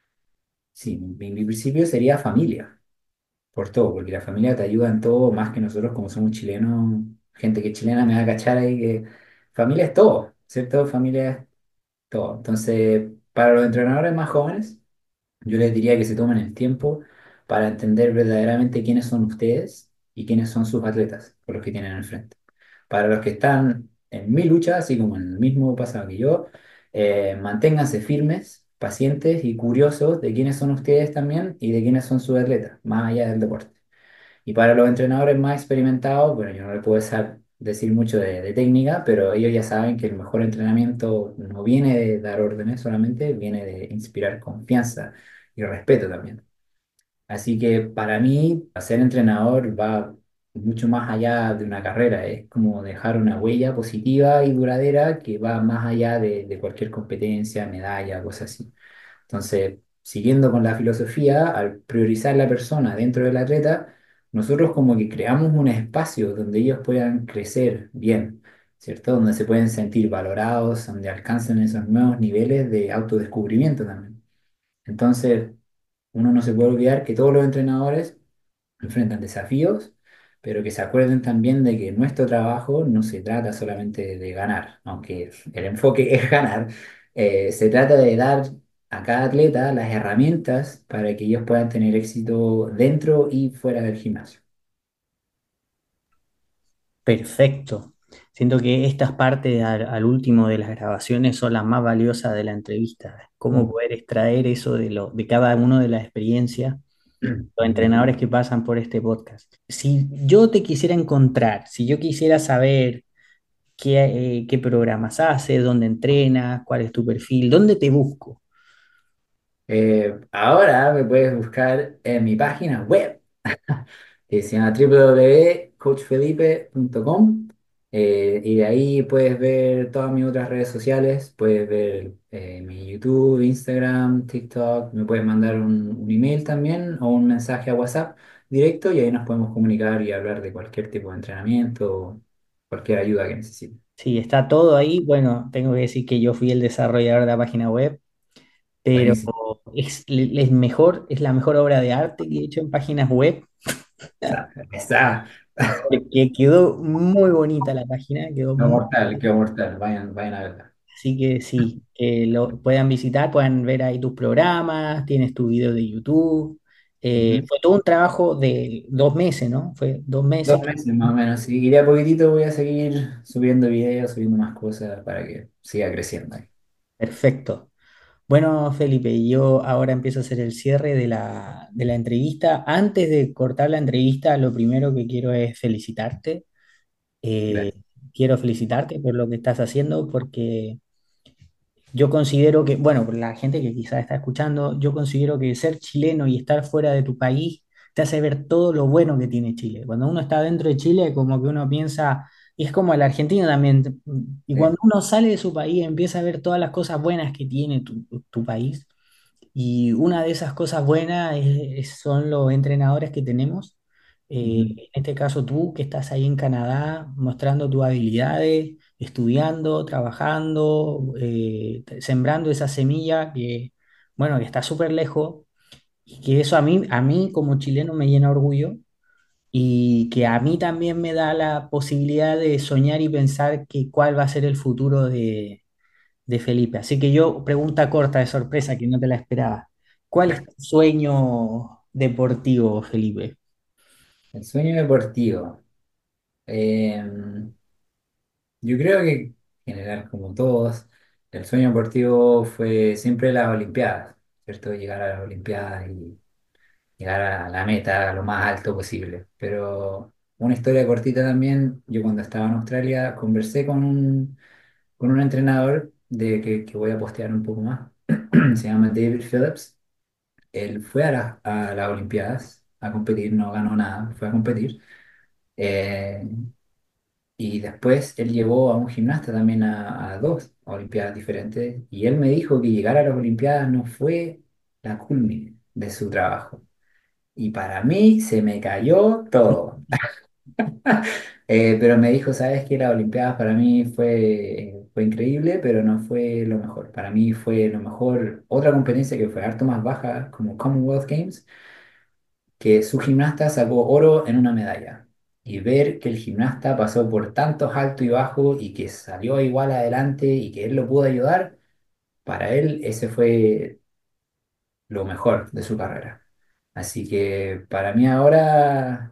sí, mi, mi principio sería familia, por todo, porque la familia te ayuda en todo, más que nosotros como somos chilenos, gente que es chilena me va a cachar ahí que familia es todo, ¿cierto? Familia es todo. Entonces, para los entrenadores más jóvenes, yo les diría que se tomen el tiempo para entender verdaderamente quiénes son ustedes y quiénes son sus atletas, por los que tienen al frente. Para los que están en mi lucha, así como en el mismo pasado que yo, eh, manténganse firmes, pacientes y curiosos de quiénes son ustedes también y de quiénes son sus atletas, más allá del deporte. Y para los entrenadores más experimentados, bueno, yo no les puedo sa- decir mucho de, de técnica, pero ellos ya saben que el mejor entrenamiento no viene de dar órdenes solamente, viene de inspirar confianza y respeto también. Así que para mí, ser entrenador va mucho más allá de una carrera, es como dejar una huella positiva y duradera que va más allá de, de cualquier competencia, medalla, cosas así. Entonces, siguiendo con la filosofía, al priorizar la persona dentro del atleta, nosotros como que creamos un espacio donde ellos puedan crecer bien, ¿cierto? Donde se pueden sentir valorados, donde alcancen esos nuevos niveles de autodescubrimiento también. Entonces, uno no se puede olvidar que todos los entrenadores enfrentan desafíos, pero que se acuerden también de que nuestro trabajo no se trata solamente de ganar, aunque el enfoque es ganar, eh, se trata de dar a cada atleta las herramientas para que ellos puedan tener éxito dentro y fuera del gimnasio. Perfecto. Siento que estas partes al, al último de las grabaciones son las más valiosas de la entrevista. Cómo Mm. poder extraer eso de, lo, de cada uno de las experiencias, los entrenadores que pasan por este podcast. Si yo te quisiera encontrar, si yo quisiera saber qué, eh, qué programas haces, dónde entrenas, cuál es tu perfil, dónde te busco. Eh, ahora me puedes buscar en mi página web que se llama w w w punto coach felipe punto com, eh, y de ahí puedes ver todas mis otras redes sociales, puedes ver eh, mi YouTube, Instagram, TikTok, me puedes mandar un, un email también o un mensaje a WhatsApp directo y ahí nos podemos comunicar y hablar de cualquier tipo de entrenamiento o cualquier ayuda que necesites. Sí, está todo ahí. Bueno, tengo que decir que yo fui el desarrollador de la página web, pero Buenísimo. es, es mejor, es la mejor obra de arte que he hecho en páginas web, Está, está. porque quedó muy bonita la página, quedó Qué muy mortal, qué mortal, vayan, vayan a verla. Así que sí, que lo puedan visitar, puedan ver ahí tus programas, tienes tu video de YouTube. Eh, Ujú. fue todo un trabajo de dos meses, ¿no? Fue dos meses. Dos meses más o menos, sí. Y de a poquitito voy a seguir subiendo videos, subiendo más cosas para que siga creciendo ahí. Perfecto. Bueno, Felipe, yo ahora empiezo a hacer el cierre de la, de la entrevista. Antes de cortar la entrevista, lo primero que quiero es felicitarte. Eh, Gracias. quiero felicitarte por lo que estás haciendo porque yo considero que, bueno, por la gente que quizás está escuchando, yo considero que ser chileno y estar fuera de tu país te hace ver todo lo bueno que tiene Chile. Cuando uno está dentro de Chile, como que uno piensa, y es como el argentino también, y Sí. cuando uno sale de su país empieza a ver todas las cosas buenas que tiene tu, tu país, Y una de esas cosas buenas es- es- son los entrenadores que tenemos. Eh, Ujú. en este caso tú que estás ahí en Canadá mostrando tus habilidades, estudiando, trabajando, eh, t- sembrando esa semilla que, bueno, que está súper lejos y que eso a mí, a mí como chileno me llena de orgullo y que a mí también me da la posibilidad de soñar y pensar que cuál va a ser el futuro de, de Felipe. Así que yo, pregunta corta de sorpresa que no te la esperaba. ¿Cuál es tu sueño deportivo, Felipe? El sueño deportivo. Eh, yo creo que en general, como todos, el sueño deportivo fue siempre las Olimpiadas, ¿cierto? Llegar a las Olimpiadas y llegar a la meta lo más alto posible. Pero una historia cortita también, yo cuando estaba en Australia conversé con un, con un entrenador de que, que voy a postear un poco más. Se llama David Phillips. Él fue a, la- a las Olimpiadas a competir, no ganó nada, fue a competir. Eh, y después él llevó a un gimnasta también a, a dos Olimpiadas diferentes. Y él me dijo que llegar a las Olimpiadas no fue la culmine de su trabajo. Y para mí se me cayó todo. Eh, pero me dijo, sabes que las Olimpiadas para mí fue, fue increíble, pero no fue lo mejor. Para mí fue lo mejor otra competencia que fue harto más baja, como Commonwealth Games, que su gimnasta sacó oro en una medalla. Y ver que el gimnasta pasó por tantos altos y bajos y que salió igual adelante y que él lo pudo ayudar, para él ese fue lo mejor de su carrera. Así que para mí ahora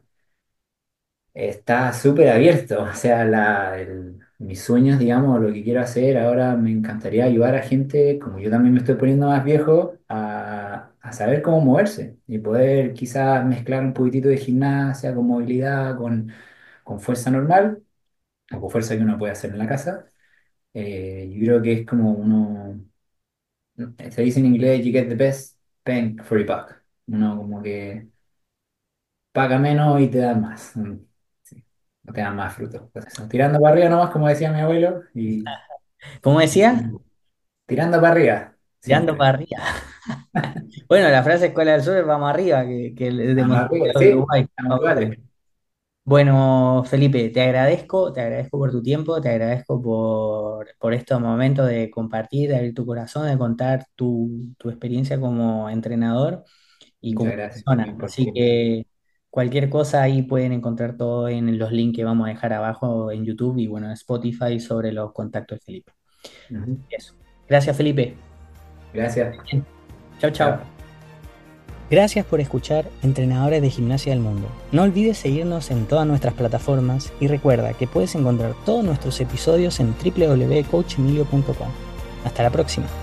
está súper abierto. O sea, la, el- mis sueños, digamos, lo que quiero hacer ahora, me encantaría ayudar a gente, como yo también me estoy poniendo más viejo, a, a saber cómo moverse y poder quizás mezclar un poquitito de gimnasia con movilidad, con, con fuerza normal o con fuerza que uno puede hacer en la casa. Eh, yo creo que es como uno, se dice en inglés, you get the best bang for your buck. Uno como que paga menos y te da más. Mm, sí, o te da más frutos. Pues eso, tirando para arriba nomás, como decía mi abuelo, y, ¿Cómo y decía? tirando para arriba, Tirando siempre. para arriba. Bueno, la frase Escuela del Sur es vamos arriba, que, que es de Nada más arriba, Montevideo, de sí, Uruguay. estamos Vamos arriba. iguales. Bueno, Felipe, te agradezco, te agradezco por tu tiempo, te agradezco por, por estos momentos de compartir, de abrir tu corazón, de contar tu, tu experiencia como entrenador y Muchas como gracias persona. también por tu Así tiempo. que cualquier cosa ahí pueden encontrar todo en los links que vamos a dejar abajo en YouTube y bueno, en Spotify sobre los contactos de Felipe. Ujú. Eso. Gracias, Felipe. Gracias. Bien. Chao, chao. Chao. Gracias por escuchar Entrenadores de Gimnasia del Mundo. No olvides seguirnos en todas nuestras plataformas y recuerda que puedes encontrar todos nuestros episodios en w w w punto coach emilio punto com. Hasta la próxima.